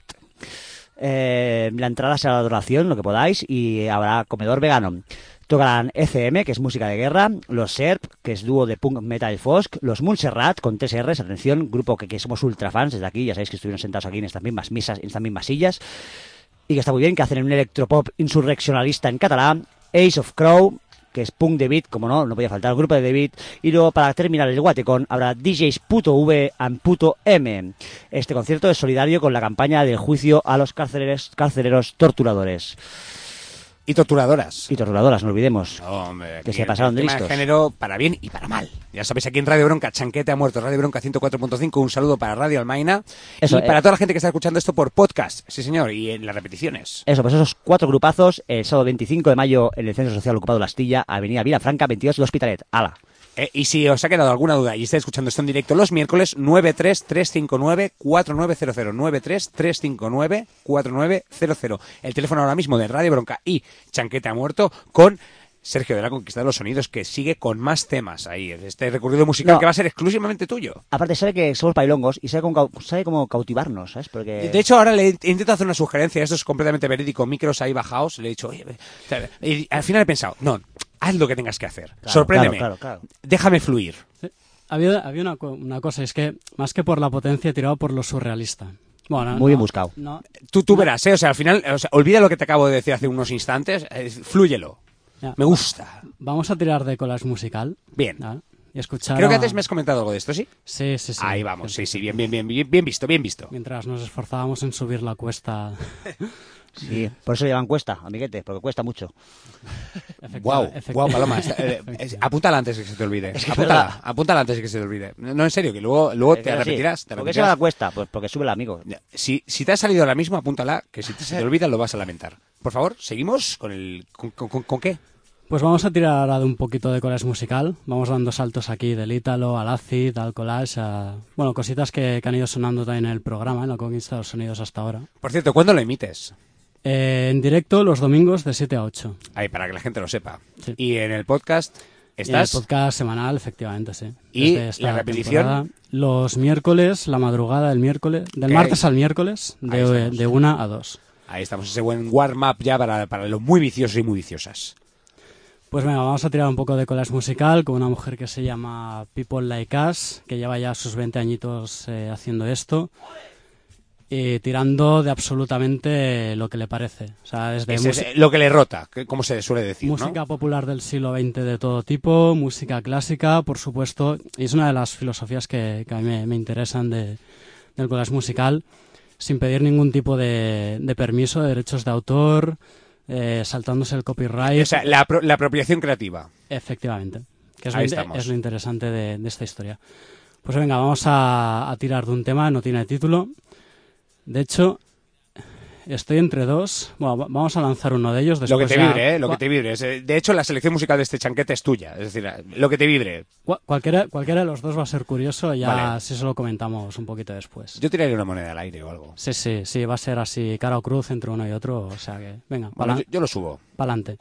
Eh, la entrada será la donación, lo que podáis, y habrá comedor vegano. Tocarán E C M, que es música de guerra, los Serp, que es dúo de punk metal folk, los Montserrat, con tres R's, atención, grupo que, que somos ultra fans desde aquí, ya sabéis que estuvieron sentados aquí en estas mismas misas, en estas mismas sillas, y que está muy bien, que hacen un electropop insurreccionalista en catalán, Ace of Crow, que es punk de beat, como no, no podía faltar el grupo de The Beat, y luego para terminar el guatecón habrá D Js puto V and puto M. Este concierto es solidario con la campaña del juicio a los carceleros, carceleros torturadores. Y torturadoras. Y torturadoras, no olvidemos. No, hombre, Que aquí se pasaron el de tema listos. género para bien y para mal. Ya sabéis, aquí en Radio Bronca, Chanquete ha muerto, Radio Bronca ciento cuatro punto cinco, un saludo para Radio Almaina. Eso, y para eh. toda la gente que está escuchando esto por podcast, sí señor, y en las repeticiones. Eso, pues esos cuatro grupazos, el sábado veinticinco de mayo en el Centro Social Ocupado La Astilla, Avenida Vilafranca, veintidós del Hospitalet. ¡Hala! Eh, y si os ha quedado alguna duda y estáis escuchando esto en directo los miércoles, nueve tres tres cinco nueve cuatro nueve cero cero, nueve tres tres cinco nueve cuatro nueve cero cero. El teléfono ahora mismo de Radio Bronca y Chanquete ha muerto con Sergio de la Conquista de los Sonidos, que sigue con más temas ahí. Este recorrido musical No. que va a ser exclusivamente tuyo. Aparte sabe que somos bailongos y sabe cómo, cau- sabe cómo cautivarnos, ¿sabes? Porque... De hecho, ahora le he intentado hacer una sugerencia, esto es completamente verídico, micros ahí bajados, le he dicho, oye, y al final he pensado, no, haz lo que tengas que hacer, Claro, sorpréndeme, claro, claro, claro. déjame fluir. Sí. Había, había una, co- una cosa, es que más que por la potencia he tirado por lo surrealista. Bueno, Muy bien no- buscado. No, Tú, tú verás, ¿eh? O sea, al final, o sea, olvida lo que te acabo de decir hace unos instantes, eh, flúyelo, ya. me gusta. Vamos a tirar de collage musical. Bien. ¿vale? Y escuchar Creo que a- antes me has comentado algo de esto, ¿sí? Sí, sí, sí. Ahí vamos, sí, sí, bien, bien, bien, bien, bien visto, bien visto. Mientras nos esforzábamos en subir la cuesta. Sí, por eso le llaman cuesta, amiguete, porque cuesta mucho. Efectiva- Guau, efecti- guau, Paloma, está- eh, es- apúntala antes de que se te olvide. Es que es apúntala, verdad. apúntala antes de que se te olvide. No, no, en serio, que luego, luego Eh, te claro, sí. arrepentirás. Te ¿Por qué se llama arrepentirás. cuesta? Pues porque sube el amigo. Si, si te ha salido ahora mismo, apúntala, que si te, se te olvida lo vas a lamentar. Por favor, seguimos con el... ¿Con, con- con- con qué? Pues vamos a tirar ahora de un poquito de collage musical. Vamos dando saltos aquí del ítalo al acid, al collage, a... Bueno, cositas que, que han ido sonando también en el programa, en la conquista de los sonidos hasta ahora. Por cierto, ¿cuándo lo emites? Eh, en directo los domingos de siete a ocho. Ahí, para que la gente lo sepa. Sí. Y en el podcast Y estás... el podcast semanal, efectivamente, sí. ¿Y Desde esta la repetición? temporada, los miércoles, la madrugada del miércoles, del Ok. martes al miércoles, Ahí de, estamos. de una a dos. Ahí estamos, ese buen warm-up ya para, para los muy viciosos y muy viciosas. Pues venga, vamos a tirar un poco de collage musical con una mujer que se llama People Like Us, que lleva ya sus veinte añitos eh, haciendo esto. Y tirando de absolutamente lo que le parece. O sea, desde Ese es música- lo que le rota, que- como se suele decir, ¿no? música popular del siglo veinte de todo tipo, música clásica, por supuesto, y es una de las filosofías que, que a mí me, me interesan de, del collage musical, sin pedir ningún tipo de, de permiso, de derechos de autor, eh, saltándose el copyright. O sea, la, apro- la apropiación creativa. Efectivamente, que es, Ahí lo, inte- estamos. es lo interesante de, de esta historia. Pues venga, vamos a, a tirar de un tema, no tiene título. De hecho, estoy entre dos. Bueno, va- vamos a lanzar uno de ellos. Lo que después te ya- vibre, ¿eh? Lo que cua- te vibre. Es, eh, De hecho, la selección musical de este chanquete es tuya. Es decir, lo que te vibre. cua- cualquiera, cualquiera de los dos va a ser curioso, ya Vale. si se lo comentamos un poquito después. Yo tiraría una moneda al aire o algo. Sí, sí, sí, va a ser así, cara o cruz entre uno y otro, o sea que, venga, Bueno, para yo, yo lo subo. adelante.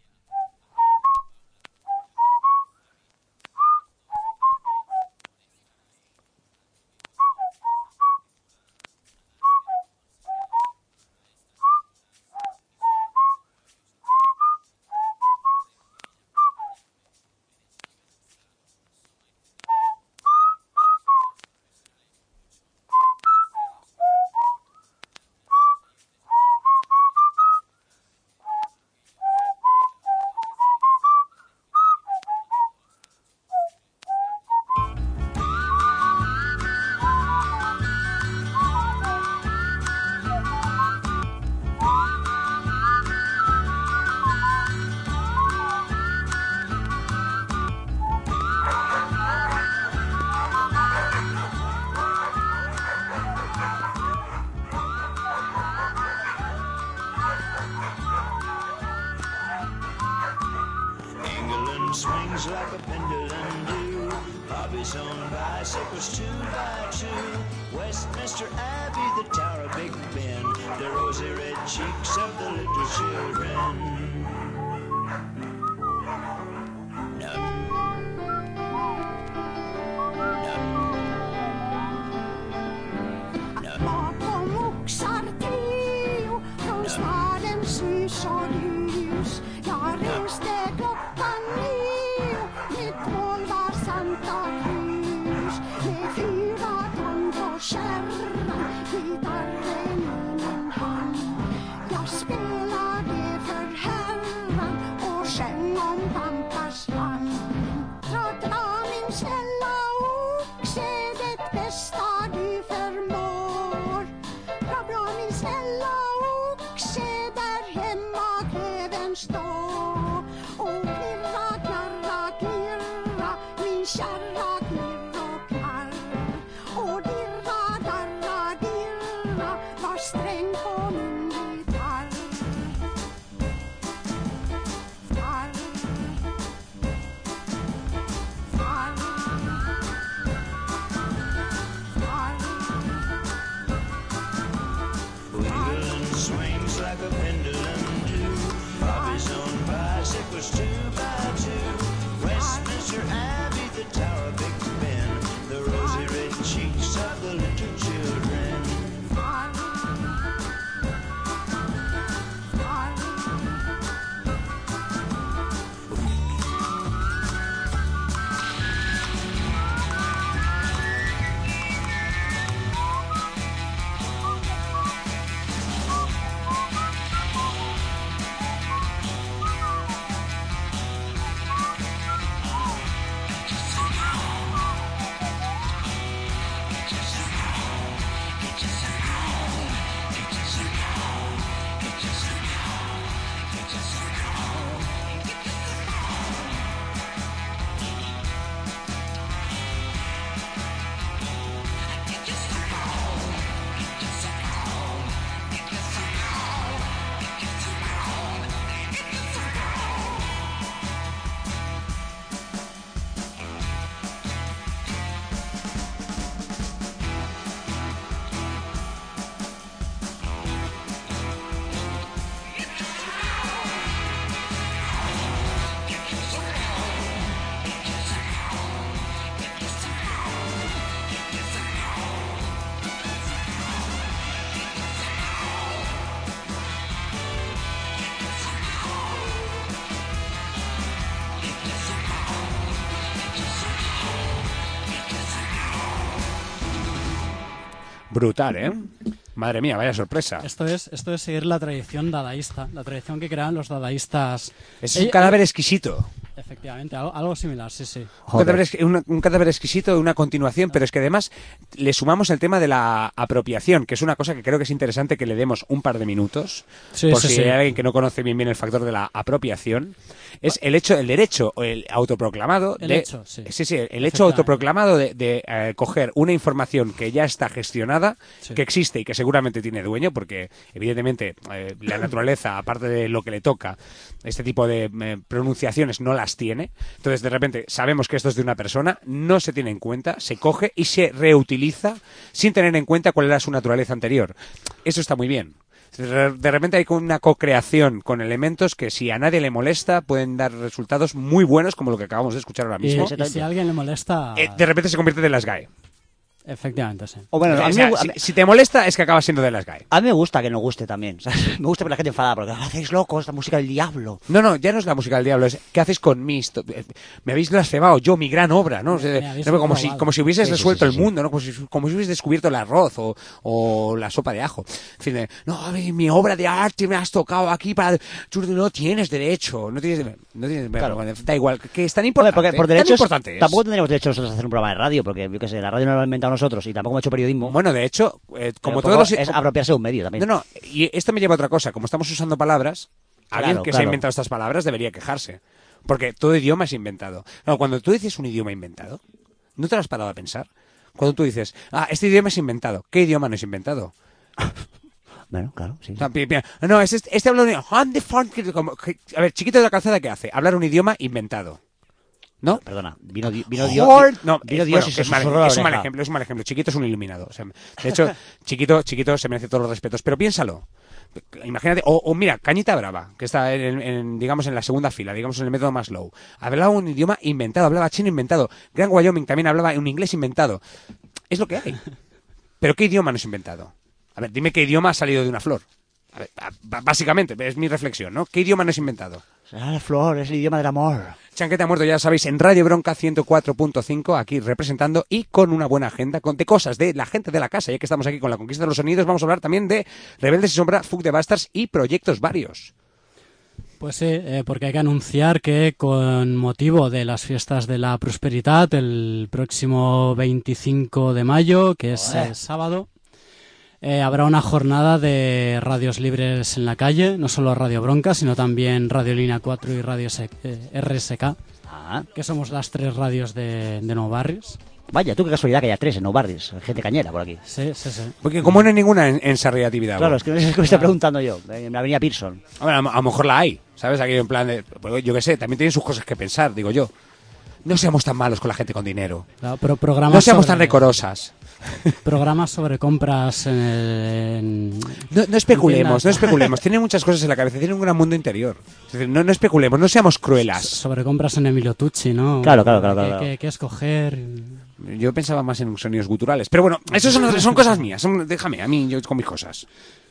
England swings like a pendulum do. Bobby's on bicycles two by two. Westminster Abbey, the Tower of Big Ben, the rosy red cheeks of the little children. Bakom oxar trio från stadens hus och ljus. Jag reste klockan nio, mitt mål var Santa Cruz. Med fyra ton på kärran, gitarren i min hand. Jag spelade för herran och sjöng om Pampas land. Dra, dra min snälla oxe, det bästa du förmår. Dra, dra min snälla oxe, där hemma kräven står. Och klirra, knarra, klirra, min kärra klirr och knarr. Och dirra, darra, dirra, var sträng på min gitarr. Farr, farr, England swings like a pendulum do. Bobby's on bicycles two by two. Westminster Abbey, the Tower of Big Ben, the rosy red cheeks of the little children. farr, farr. Brutal, ¿eh? Madre mía, vaya sorpresa. Esto es, esto es seguir la tradición dadaísta, la tradición que creaban los dadaístas. Es Eh, un cadáver exquisito. Efectivamente, algo, algo similar, sí, sí. Un cadáver, ex- un- un cadáver exquisito de una continuación, pero es que además le sumamos el tema de la apropiación, que es una cosa que creo que es interesante que le demos un par de minutos, Sí, por sí, si sí. hay alguien que no conoce bien bien el factor de la apropiación. Es el hecho, el derecho, o el autoproclamado El de... hecho, sí. Sí, sí, el hecho Efectivamente. autoproclamado de, de eh, coger una información que ya está gestionada, Sí. que existe y que seguramente tiene dueño, porque evidentemente eh, la naturaleza, aparte de lo que le toca, este tipo de eh, pronunciaciones no las tiene. Entonces, de repente, sabemos que esto es de una persona, no se tiene en cuenta, se coge y se reutiliza sin tener en cuenta cuál era su naturaleza anterior. Eso está muy bien. De de repente hay una co-creación con elementos que si a nadie le molesta pueden dar resultados muy buenos, como lo que acabamos de escuchar ahora Y, mismo. y si a alguien le molesta... Eh, de repente se convierte de las G A E. Efectivamente, sí. O bueno, O sea, a mí, me gu- a si, mí- si te molesta es que acaba siendo de las G A E. a mí me gusta que no guste también. ¿Sabes? Me gusta ver la gente enfadada porque "Ah, hacéis locos, esta música del diablo". No, no, ya no es la música del diablo, es ¿qué haces con mi histo- eh, me habéis blasfemado, yo, mi gran obra, ¿no? O sea, Me habéis no, como, si, robado. como si hubieses Sí, sí, resuelto sí, sí, el mundo, ¿no? Como si, como si hubieses descubierto el arroz o, o la sopa de ajo. En fin, de, no, a ver, mi obra de arte me has tocado aquí para... Tú no tienes derecho, no tienes... No tienes Claro. bueno, da igual, que es tan Hombre, importante. porque por tan derechos importante es. tampoco tendríamos derecho nosotros a hacer un programa de radio, porque yo qué sé, la radio no lo hemos inventado nosotros y tampoco hemos hecho periodismo. Bueno, de hecho, eh, como Pero todos poco los... es apropiarse de un medio también. No, no, y esto me lleva a otra cosa. Como estamos usando palabras, alguien Claro, que se ha claro. inventado estas palabras debería quejarse. Porque todo idioma es inventado. No, cuando tú dices un idioma inventado, ¿no te lo has parado a pensar? Cuando tú dices, ah, este idioma es inventado. ¿Qué idioma no es inventado? Bueno, claro, sí. O sea, pi- pi- no, es este, este habla un idioma... como que- A ver, Chiquito de la Calzada, ¿qué hace? Hablar un idioma inventado. ¿No? Perdona, vino, Di- vino Dios. Hor- no, vino es, Dios bueno, y se es, mal, susurró la es un mal oreja. ejemplo, es un mal ejemplo. Chiquito es un iluminado. O sea, de hecho, Chiquito, Chiquito se merece todos los respetos. Pero piénsalo. Imagínate, o, o mira, Cañita Brava, que está en, en, digamos en la segunda fila, digamos en el método más low. Hablaba un idioma inventado, hablaba chino inventado. Gran Wyoming también hablaba un inglés inventado. Es lo que hay. Pero ¿qué idioma no es inventado? A ver, dime qué idioma ha salido de una flor. A ver, b- básicamente, es mi reflexión, ¿no? ¿Qué idioma no es inventado? Será la flor, es el idioma del amor. Chanquete ha muerto, ya sabéis, en Radio Bronca ciento cuatro punto cinco, aquí representando y con una buena agenda con, de cosas de la gente de la casa. Ya que estamos aquí con la conquista de los sonidos, vamos a hablar también de Rebeldes y Sombra, Fuck the Bastards y proyectos varios. Pues sí, eh, porque hay que anunciar que con motivo de las fiestas de la prosperidad, el próximo veinticinco de mayo, que es Joder. eh, sábado, eh, habrá una jornada de radios libres en la calle, no solo Radio Bronca, sino también Radio Línea cuatro y Radio S- eh, R S K, Ah, que somos las tres radios de, de Nou Barris. vaya, tú qué casualidad que haya tres en Nou Barris, gente cañera por aquí. Sí, sí, sí. Porque como no hay ninguna en, en Sarriá Tibidabo. Claro, es que no es que me estoy preguntando yo, en la avenida Pearson. A, ver, a, lo- a lo mejor la hay, ¿sabes? Aquí en plan de... pues, yo qué sé, también tienen sus cosas que pensar, digo yo. No seamos tan malos con la gente con dinero. Claro, pero programas No seamos sobre- tan recorosas. Programas sobre compras en... en- No, no especulemos, no en tiendas. especulemos. Tienen muchas cosas en la cabeza, tienen un gran mundo interior. Es decir, no, no especulemos, no seamos cruelas. sobre compras en Emilio Tucci, ¿no? Claro, claro, claro, ¿Qué, claro. qué- qué escoger? Yo pensaba más en sonidos guturales. Pero bueno, eso son, son cosas mías. son- déjame, a mí, yo con mis cosas.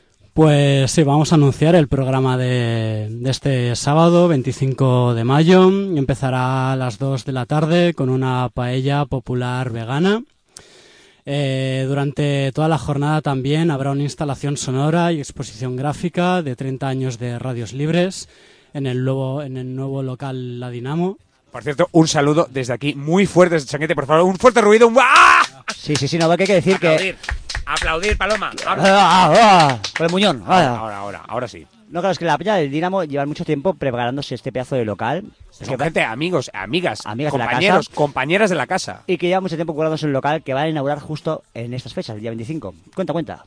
Pues sí, vamos a anunciar el programa de, de este sábado, veinticinco de mayo. Empezará a las dos de la tarde con una paella popular vegana. Eh, durante toda la jornada también habrá una instalación sonora y exposición gráfica de treinta años de radios libres en el nuevo, en el nuevo local La Dinamo. Por cierto, un saludo desde aquí, muy fuerte desde Chanquete, por favor. Un fuerte ruido, un... ¡Ah! Sí, sí, sí, no, que hay que decir que... Aplaudir, aplaudir, Paloma. Ah, Ahora, ah, ah, por el muñón. ahora, ah. ahora, ahora, ahora sí. No, claro, es que la peña del Dinamo lleva mucho tiempo preparándose este pedazo de local. Es Son que- gente, amigos, amigas, Amigas de la compañeros, casa. compañeras de la casa. Y que lleva mucho tiempo currándose un local que va a inaugurar justo en estas fechas, el día veinticinco. Cuenta, cuenta.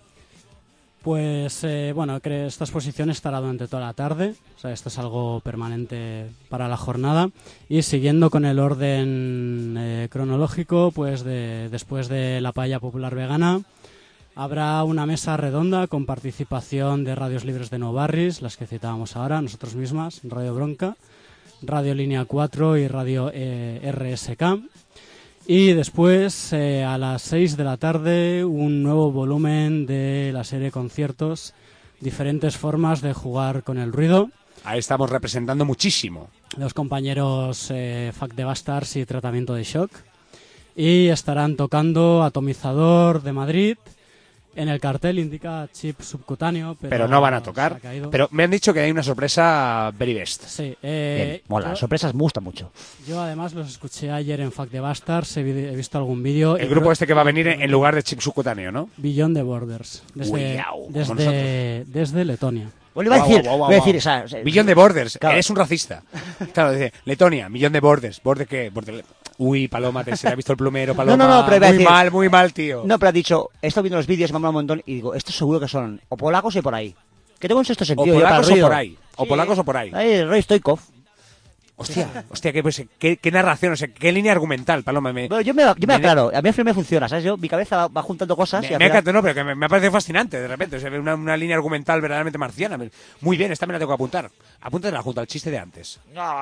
Pues eh, bueno, cre- esta exposición estará durante toda la tarde, o sea, esto es algo permanente para la jornada. Y siguiendo con el orden eh, cronológico, pues de, después de la paella popular vegana, habrá una mesa redonda con participación de radios libres de Nou Barris, las que citábamos ahora, nosotros mismas, Radio Bronca, Radio Línea cuatro y Radio eh, R S K. Y después, eh, a las seis de la tarde, un nuevo volumen de la serie conciertos, diferentes formas de jugar con el ruido. Ahí estamos representando muchísimo. Los compañeros eh, Fuck the Bastards y Tratamiento de Shock. Y estarán tocando Atomizador de Madrid, En el cartel indica chip subcutáneo, pero, Pero no van a se tocar. ha caído. Pero me han dicho que hay una sorpresa very best. Sí, eh, Bien, mola, yo- las sorpresas me gustan mucho. Yo además los escuché ayer en Fact the Bastards, he, vi- he visto algún vídeo. y El grupo creo- este que va a venir en lugar de chip subcutáneo, ¿no? Beyond the Borders, desde, Guau, como desde, desde Letonia. Pues le iba a Guau, decir, guau, guau, voy a guau. decir, o sea, o sea, Millón de borders, claro. eres un racista. Claro, dice, Letonia, millón de borders. ¿Borde qué? Borde... Uy, Paloma, te, se te ha visto el plumero, Paloma. No, no, no, pero iba a muy decir- mal, muy mal, tío. No, pero ha dicho, he estado viendo los vídeos, me han molado un montón y digo, estos seguro que son o polacos o por ahí. Que tengo un sexto o sentido. yo para el polacos o ruido. por ahí. O Sí. polacos o por ahí. Ahí, el Roy Stoikov. Hostia, hostia, qué, pues, qué, qué narración, o sea, qué línea argumental, Paloma. Me, Bueno, yo me, yo me me- aclaro, a mí al final me funciona, ¿sabes? Yo, mi cabeza va, va juntando cosas me, y al me ha final- encantado, no, pero que me, me ha parecido fascinante de repente. O sea, una, una línea argumental verdaderamente marciana. Muy bien, esta me la tengo que apuntar. Apúntatela junto al chiste de antes.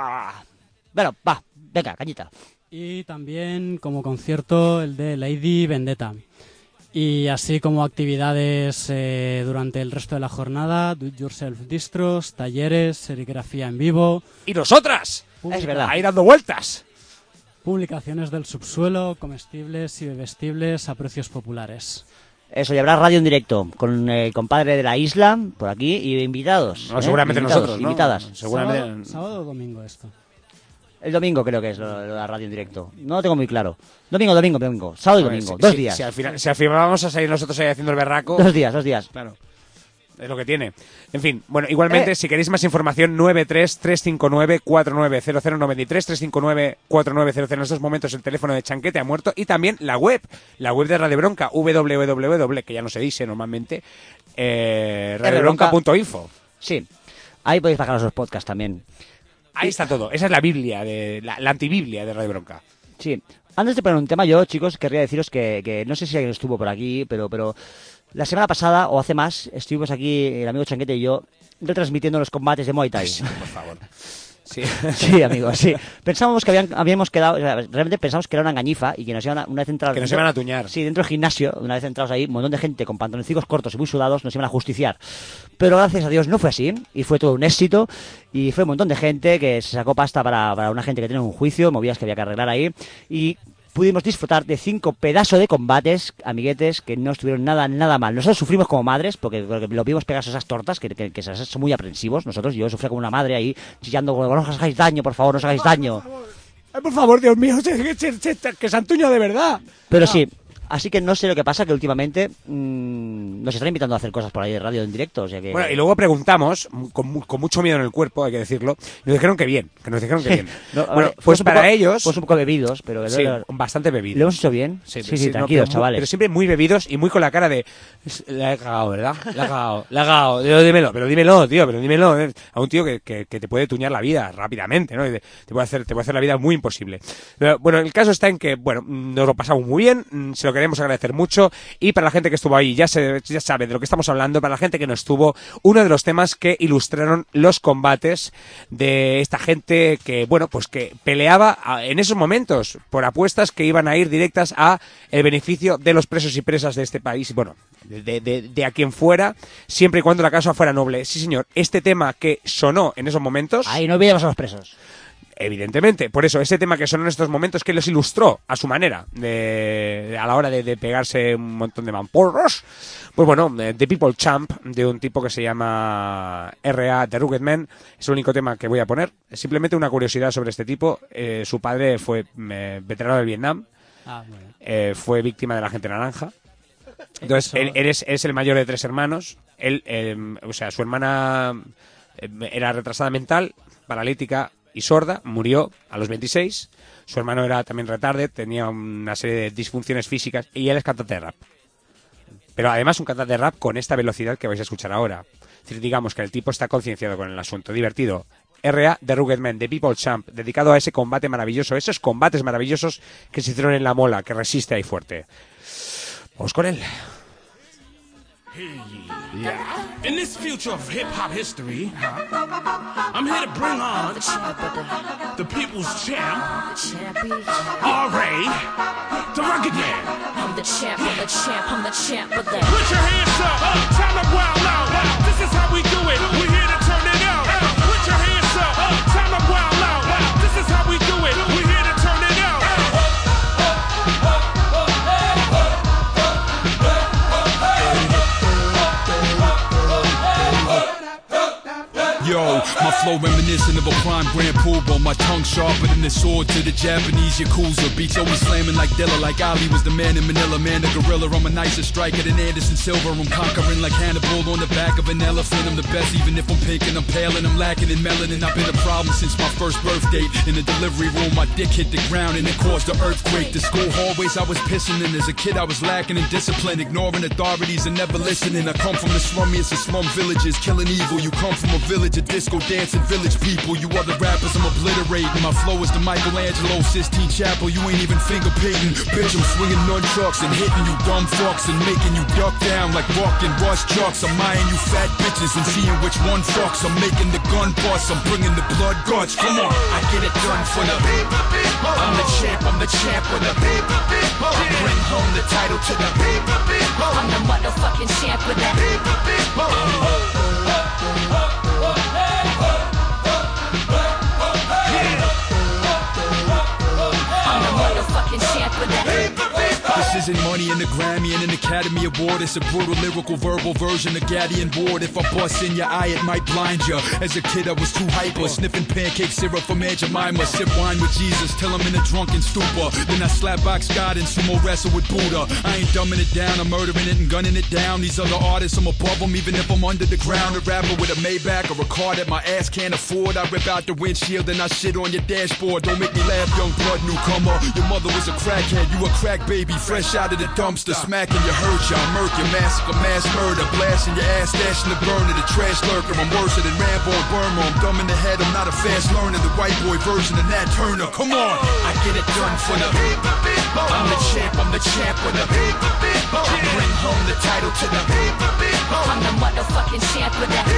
Bueno, va, venga, cañita. Y también como concierto el de Lady Vendetta. Y así como actividades eh, durante el resto de la jornada, do it yourself distros, talleres, serigrafía en vivo, ¡Y nosotras! Es verdad. Ahí dando vueltas. publicaciones del subsuelo, comestibles y bebestibles a precios populares. Eso, y habrá radio en directo con el compadre de la isla, por aquí, y invitados. No, ¿eh? seguramente Invitados, nosotros, ¿no? Invitadas. Seguramente. Sábado, sábado o domingo esto. El domingo creo que es lo, lo de la radio en directo. No lo tengo muy claro. Domingo, domingo, domingo. Sábado y Joder, domingo. si- dos si- días. Si al final, si al final vamos a salir nosotros ahí haciendo el berraco. Dos días, dos días. Claro. Es lo que tiene. En fin, bueno, igualmente, Eh. si queréis más información, nueve tres tres cinco nueve cuatro nueve cero cero, nueve tres tres cinco nueve cuatro nueve cero cero. En estos momentos el teléfono de Chanquete ha muerto. Y también la web, la web de Radio Bronca, doble u doble u doble u, que ya no se dice normalmente, eh, radio bronca punto info. Sí. Ahí podéis bajar los podcasts también. Ahí está todo. Esa es la Biblia, de la, la antibiblia de Radio Bronca. Sí. Antes de poner un tema, yo, chicos, querría deciros que, que no sé si alguien estuvo por aquí, pero, pero la semana pasada, o hace más, estuvimos aquí, el amigo Chanquete y yo, retransmitiendo los combates de Muay Thai. Por favor. Sí. Sí, amigo, sí. Pensábamos que habían, habíamos quedado, o sea, realmente pensamos que era una engañifa y que nos iban a, una vez entrados... Que nos iban a tuñar. Sí, dentro del gimnasio, una vez entrados ahí, un montón de gente con pantaloncicos cortos y muy sudados nos iban a justiciar. Pero gracias a Dios no fue así y fue todo un éxito y fue un montón de gente que se sacó pasta para, para una gente que tenía un juicio, movidas que había que arreglar ahí y pudimos disfrutar de cinco pedazos de combates, amiguetes, que no estuvieron nada, nada mal. Nosotros sufrimos como madres, porque, porque lo vimos pegarse esas tortas, que, que, que se son muy aprensivos. Nosotros, yo sufría como una madre ahí, chillando, no os hagáis daño, por favor, no os hagáis daño. Ay, por favor, Dios mío, que, que, que, que Santuño de verdad. Pero sí, así que no sé lo que pasa, que últimamente mmm, nos están invitando a hacer cosas por ahí de radio en directo, o sea que... Bueno, y luego preguntamos, con, mu- con mucho miedo en el cuerpo, hay que decirlo, y nos dijeron que bien, que nos dijeron que bien. No, a bueno, ver, pues fuimos un para poco- ellos... fuimos un poco bebidos, pero... Sí, lo, bastante bebidos. ¿lo hemos hecho bien? Sí, sí, no, tranquilos, pero muy- chavales. Pero siempre muy bebidos y muy con la cara de... La he cagado, ¿verdad? La he cagado, la he cagado. Pero dímelo, pero dímelo, tío, pero dímelo. ¿eh? A un tío que, que, que te puede tuñar la vida rápidamente, ¿no? Y te, te puede hacer, te puede hacer la vida muy imposible. Pero, bueno, el caso está en que, bueno, nos lo pasamos muy bien, mm, se lo queremos agradecer mucho, y para la gente que estuvo ahí ya, se, ya sabe de lo que estamos hablando. Para la gente que no estuvo, uno de los temas que ilustraron los combates de esta gente que, bueno, pues que peleaba a- en esos momentos por apuestas que iban a ir directas a el beneficio de los presos y presas de este país, y bueno, de, de, de a quien fuera, siempre y cuando la causa fuera noble. Sí, señor, este tema que sonó en esos momentos... Ahí no olvidemos a los presos. Evidentemente, por eso, ese tema que sonó en estos momentos, que los ilustró a su manera, de, a la hora de, de pegarse un montón de mamporros, pues bueno, eh, The People Champ, de un tipo que se llama R A The Rugged Man, es el único tema que voy a poner. Simplemente una curiosidad sobre este tipo. Eh, su padre fue eh, veterano del Vietnam, Ah, bueno. eh, fue víctima de la gente naranja. Entonces, él, él es, es el mayor de tres hermanos. Él, eh, o sea, su hermana eh, era retrasada mental, paralítica y sorda, murió a los veintiséis. Su hermano era también retarded, tenía una serie de disfunciones físicas, y él es cantante de rap. Pero además un cantante de rap con esta velocidad que vais a escuchar ahora. Es decir, digamos que el tipo está concienciado con el asunto, divertido. R A The Rugged Man, The People Champ, dedicado a ese combate maravilloso, esos combates maravillosos que se hicieron en la mola, que resiste ahí fuerte. Vamos con él. Yeah. In this future of hip-hop history, I'm here to bring on the people's champ, R A The Rugged Man. I'm the champ, I'm the champ, I'm the champ of that. Put your hands up, time to wild out. This is how we do it, we're here to turn it out. Put your hands up, time to wild out. This is how we do it, we're here to turn it out. flow reminiscent of a prime grand poobah. My tongue sharper than the sword to the Japanese Yakuza. Beats always slamming like Dilla, like Ali was the man in Manila. Man, the gorilla, I'm a nicer striker than Anderson Silva. I'm conquering like Hannibal on the back of an elephant. I'm the best even if I'm pink and I'm pale and I'm lacking in melanin. I've been a problem since my first birth date. In the delivery room, my dick hit the ground and it caused an earthquake. The school hallways I was pissing in. As a kid I was lacking in discipline, ignoring authorities and never listening. I come from the slummiest of slum villages, killing evil. You come from a village of disco dancing village people. You other rappers I'm obliterating. My flow is the Michelangelo Sistine Chapel. You ain't even finger painting. Bitch, I'm swinging nunchucks and hitting you dumb fucks and making you duck down like walking rush trucks. I'm eyeing you fat bitches and seeing which one fucks. I'm making the gun bust, I'm bringing the blood guts. Come on, I get it done for the people. I'm the champ, I'm the champ for the people. I bring home the title to the people. I'm the motherfucking champ with that. I'm the motherfucking champ with that. This isn't money in the Grammy and an Academy Award. It's a brutal lyrical verbal version of Gaddy and Ward. If I bust in your eye, it might blind you. As a kid, I was too hyper, sniffing pancake syrup from Aunt Jemima. Sip wine with Jesus till I'm in a drunken stupor. Then I slap box God and sumo wrestle with Buddha. I ain't dumbing it down, I'm murdering it and gunning it down. These other artists, I'm above them, even if I'm under the ground. A rapper with a Maybach or a car that my ass can't afford. I rip out the windshield and I shit on your dashboard. Don't make me laugh, young blood newcomer. Your mother was a crackhead, you a crack baby, fresh out of the dumpster, smacking your hurt, y'all murk your massacre, mass murder, blasting your ass, dashing the burner, the trash lurker. I'm worse than Rambo and Burma. I'm dumb in the head, I'm not a fast learner. The white boy version of Nat Turner. Come on, I get it done for the people. I'm the champ, I'm the champ for the people. I bring home the title to the people. I'm the motherfucking champ with that.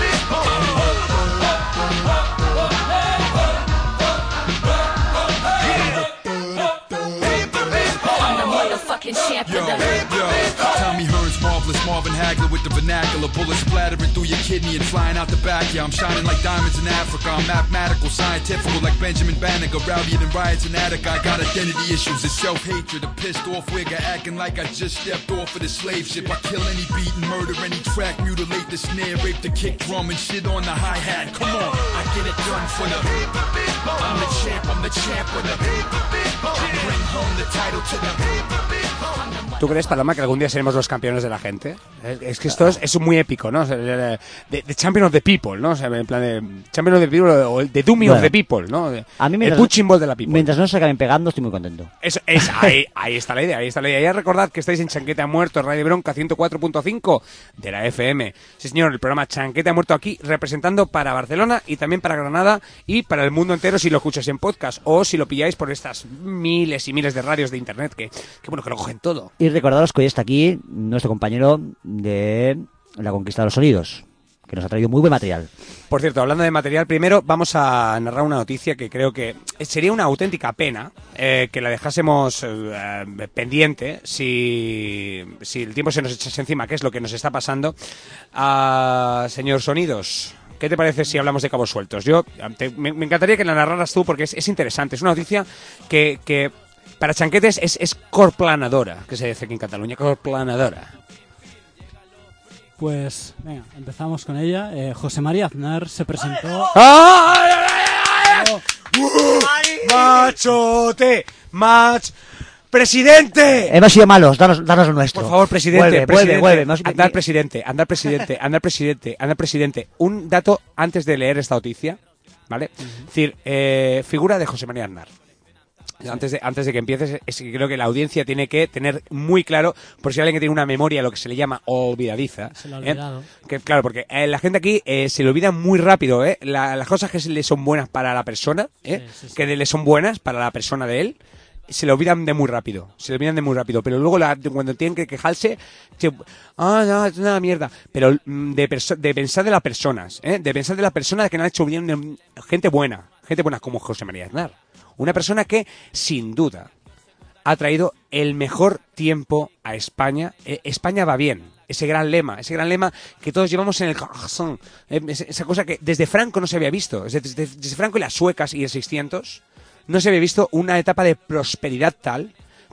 Fucking champ yo, yo, Tommy Hearns, marvelous Marvin Hagler with the vernacular. Bullets splattering through your kidney and flying out the back. Yeah, I'm shining like diamonds in Africa. I'm mathematical, scientific, like Benjamin Banneker. Rowdier than riots in Attica. I got identity issues, it's self-hatred. A pissed off wigger acting like I just stepped off of the slave ship. I kill any beat and murder any track, mutilate the snare, rape the kick drum and shit on the hi-hat. Come on, I get it done for the people. I'm the champ, I'm the champ for the people. I bring home the title to the people. ¿Tú crees, Paloma, que algún día seremos los campeones de la gente? Es, es que esto es, es muy épico, ¿no? The, the Champion of the People, ¿no? O sea, en plan de Champion of the People o el The Dummy bueno, of the People, ¿no? A mí mientras, el punching ball de la people. Mientras no se acaben pegando, estoy muy contento. Eso, es, ahí, ahí está la idea, ahí está la idea. Y recordad que estáis en Chanquete a Muerto, Radio Bronca ciento cuatro punto cinco de la F M. Sí, señor, el programa Chanquete a Muerto aquí, representando para Barcelona y también para Granada y para el mundo entero si lo escucháis en podcast o si lo pilláis por estas miles y miles de radios de internet que, que bueno, que lo cogen todo. Y recordaros que hoy está aquí nuestro compañero de La Conquista de los Sonidos, que nos ha traído muy buen material. Por cierto, hablando de material, primero vamos a narrar una noticia que creo que sería una auténtica pena eh, que la dejásemos eh, pendiente si, si el tiempo se nos echase encima, que es lo que nos está pasando. Ah, señor Sonidos, ¿qué te parece si hablamos de cabos sueltos? Yo te, me, me encantaría que la narraras tú porque es, es interesante, es una noticia que... que para Chanquetes es, es corplanadora, que se dice aquí en Cataluña, corplanadora. Pues, venga, empezamos con ella. Eh, José María Aznar se presentó... ¡Ay, ay, ay, ay! ¡Uh! ¡Machote! ¡Mach! ¡Presidente! Hemos sido malos, danos, danos lo nuestro. Por favor, presidente, vuelve, presidente. Vuelve, vuelve. Andar presidente, andar presidente, andar presidente, andar presidente. Un dato antes de leer esta noticia, ¿vale? Uh-huh. Es decir, eh, figura de José María Aznar. Antes de, antes de que empieces, es que creo que la audiencia tiene que tener muy claro, por si alguien que tiene una memoria, lo que se le llama olvidadiza. Se lo ha olvidado. ¿eh? Que, claro, porque eh, la gente aquí eh, se le olvida muy rápido, ¿eh? La, las cosas que le son buenas para la persona, ¿eh? Sí, sí, sí. Que le son buenas para la persona de él, se le olvidan de muy rápido. Se le olvidan de muy rápido. Pero luego, la, cuando tienen que quejarse, se, ah, no, es una mierda. Pero de, perso- de pensar de las personas, ¿eh? De pensar de las personas que no han hecho bien, de, gente buena. Gente buena como José María Aznar. Una persona que, sin duda, ha traído el mejor tiempo a España. Eh, España va bien. Ese gran lema, ese gran lema que todos llevamos en el corazón. Eh, esa cosa que desde Franco no se había visto. Desde, desde, desde Franco y las suecas y el seiscientos no se había visto una etapa de prosperidad tal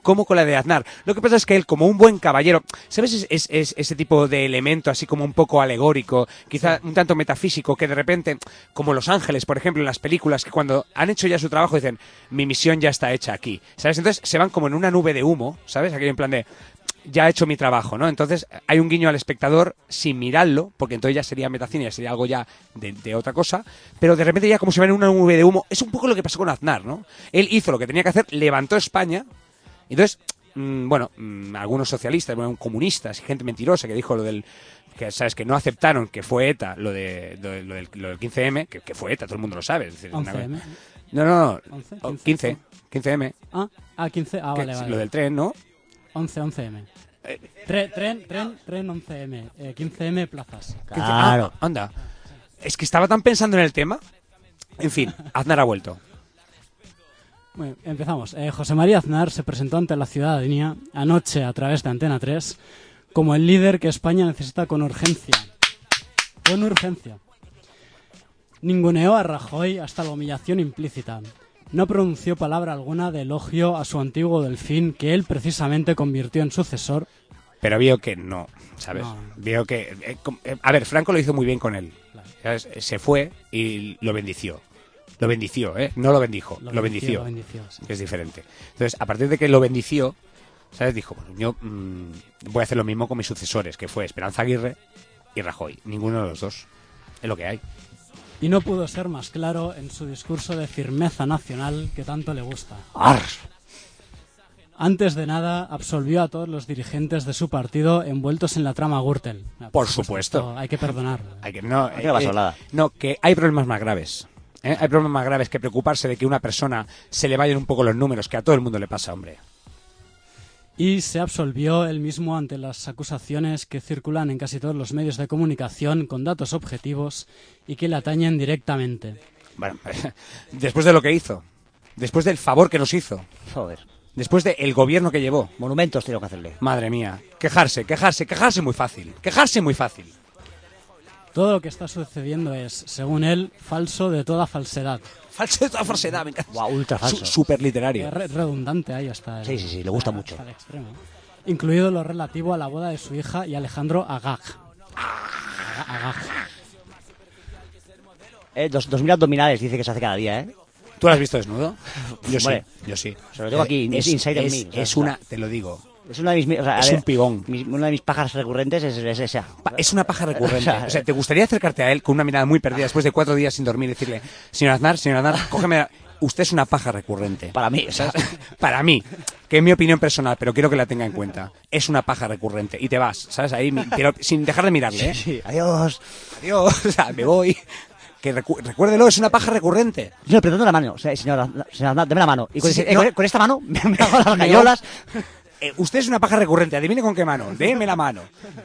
como con la de Aznar. Lo que pasa es que él, como un buen caballero, ¿sabes? Es, es, es ese tipo de elemento así como un poco alegórico, quizá un tanto metafísico, que de repente, como Los Ángeles, por ejemplo, en las películas, que cuando han hecho ya su trabajo dicen, mi misión ya está hecha aquí, ¿sabes? Entonces se van como en una nube de humo, ¿sabes? Aquí en plan de, ya he hecho mi trabajo, ¿no? Entonces hay un guiño al espectador sin mirarlo, porque entonces ya sería metacine, ya sería algo ya de, de otra cosa, pero de repente ya como se ve en una nube de humo, es un poco lo que pasó con Aznar, ¿no? Él hizo lo que tenía que hacer, levantó España, entonces, mmm, bueno, mmm, algunos socialistas, bueno, comunistas y gente mentirosa que dijo lo del, que sabes, que no aceptaron que fue ETA, lo, de, lo, de- lo del, lo del quince eme, que, que fue ETA, todo el mundo lo sabe. Es decir, una- once eme. No, no, no, once, oh, quince. quince, quince eme, Ah, ah, quince. Ah, que vale, es vale. lo del tren, ¿no? once, once eme. Tre- tren, tren, tren, once eme. Eh, quince eme, plazas. Ah, anda. Es que estaba tan pensando en el tema. En fin, Aznar ha vuelto. Bueno, empezamos. Eh, José María Aznar se presentó ante la ciudadanía anoche a través de Antena tres como el líder que España necesita con urgencia. Con urgencia. Ninguneó a Rajoy hasta la humillación implícita. No pronunció palabra alguna de elogio a su antiguo delfín que él precisamente convirtió en sucesor. Pero vio que no, ¿sabes? No. Vio que... eh, com- eh, a ver, Franco lo hizo muy bien con él. ¿Sabes? Se fue y lo bendició. Lo bendició, ¿eh? No lo bendijo, lo, Lo bendició. bendició, lo bendició, sí. Que es diferente. Entonces, a partir de que lo bendició, ¿sabes? Dijo, bueno, yo mm, voy a hacer lo mismo con mis sucesores, que fue Esperanza Aguirre y Rajoy. Ninguno de los dos. Es lo que hay. Y no pudo ser más claro en su discurso de firmeza nacional que tanto le gusta. Ars. Antes de nada, absolvió a todos los dirigentes de su partido envueltos en la trama Gürtel. Por supuesto. Esto hay que perdonar. Hay que, no, Aquí no pasa nada. no, que hay problemas más graves. ¿eh? Hay problemas más graves que preocuparse de que una persona se le vayan un poco los números, que a todo el mundo le pasa, hombre. Y se absolvió él mismo ante las acusaciones que circulan en casi todos los medios de comunicación con datos objetivos y que le atañen directamente. Bueno, después de lo que hizo, después del favor que nos hizo, Joder. después del gobierno que llevó. Monumentos tengo que hacerle. Madre mía, quejarse, quejarse, quejarse muy fácil, quejarse muy fácil. Todo lo que está sucediendo es, según él, falso de toda falsedad. Falso de toda falsedad, me encanta. Guau, ultra falso. Súper literario. Es re- redundante ahí hasta el, Sí, sí, sí, le gusta hasta- mucho. hasta el extremo. Incluido lo relativo a la boda de su hija y Alejandro Agag. Agag. Eh, dos, dos mil abdominales dice que se hace cada día, ¿eh? ¿Tú lo has visto desnudo? Yo sí, Hombre, yo sí. se lo tengo aquí, Eh, es inside es, of me, o sea, es una, te lo digo, Es una de mis... o sea, a es ver, un pibón. mi- una de mis pajas recurrentes es, es esa. Pa- Es una paja recurrente. O sea, O sea, ¿te gustaría acercarte a él con una mirada muy perdida después de cuatro días sin dormir y decirle, señor Aznar, señor Aznar, cógeme, la- usted es una paja recurrente? Para mí, o sea, Para mí, que es mi opinión personal, pero quiero que la tenga en cuenta. Es una paja recurrente. Y te vas, ¿sabes? Ahí, mi- pero sin dejar de mirarle, ¿eh? sí, adiós. Adiós, o sea, me voy. Que recu- recuérdelo, es una paja recurrente. Señor, pero dame la mano. O sea, señor, Aznar, señor Aznar, dame la mano. Y con, Sí, ese- eh, no. con- con esta mano me, me hago las gallolas. Eh, usted es una paja recurrente, adivine con qué mano. Déme la mano.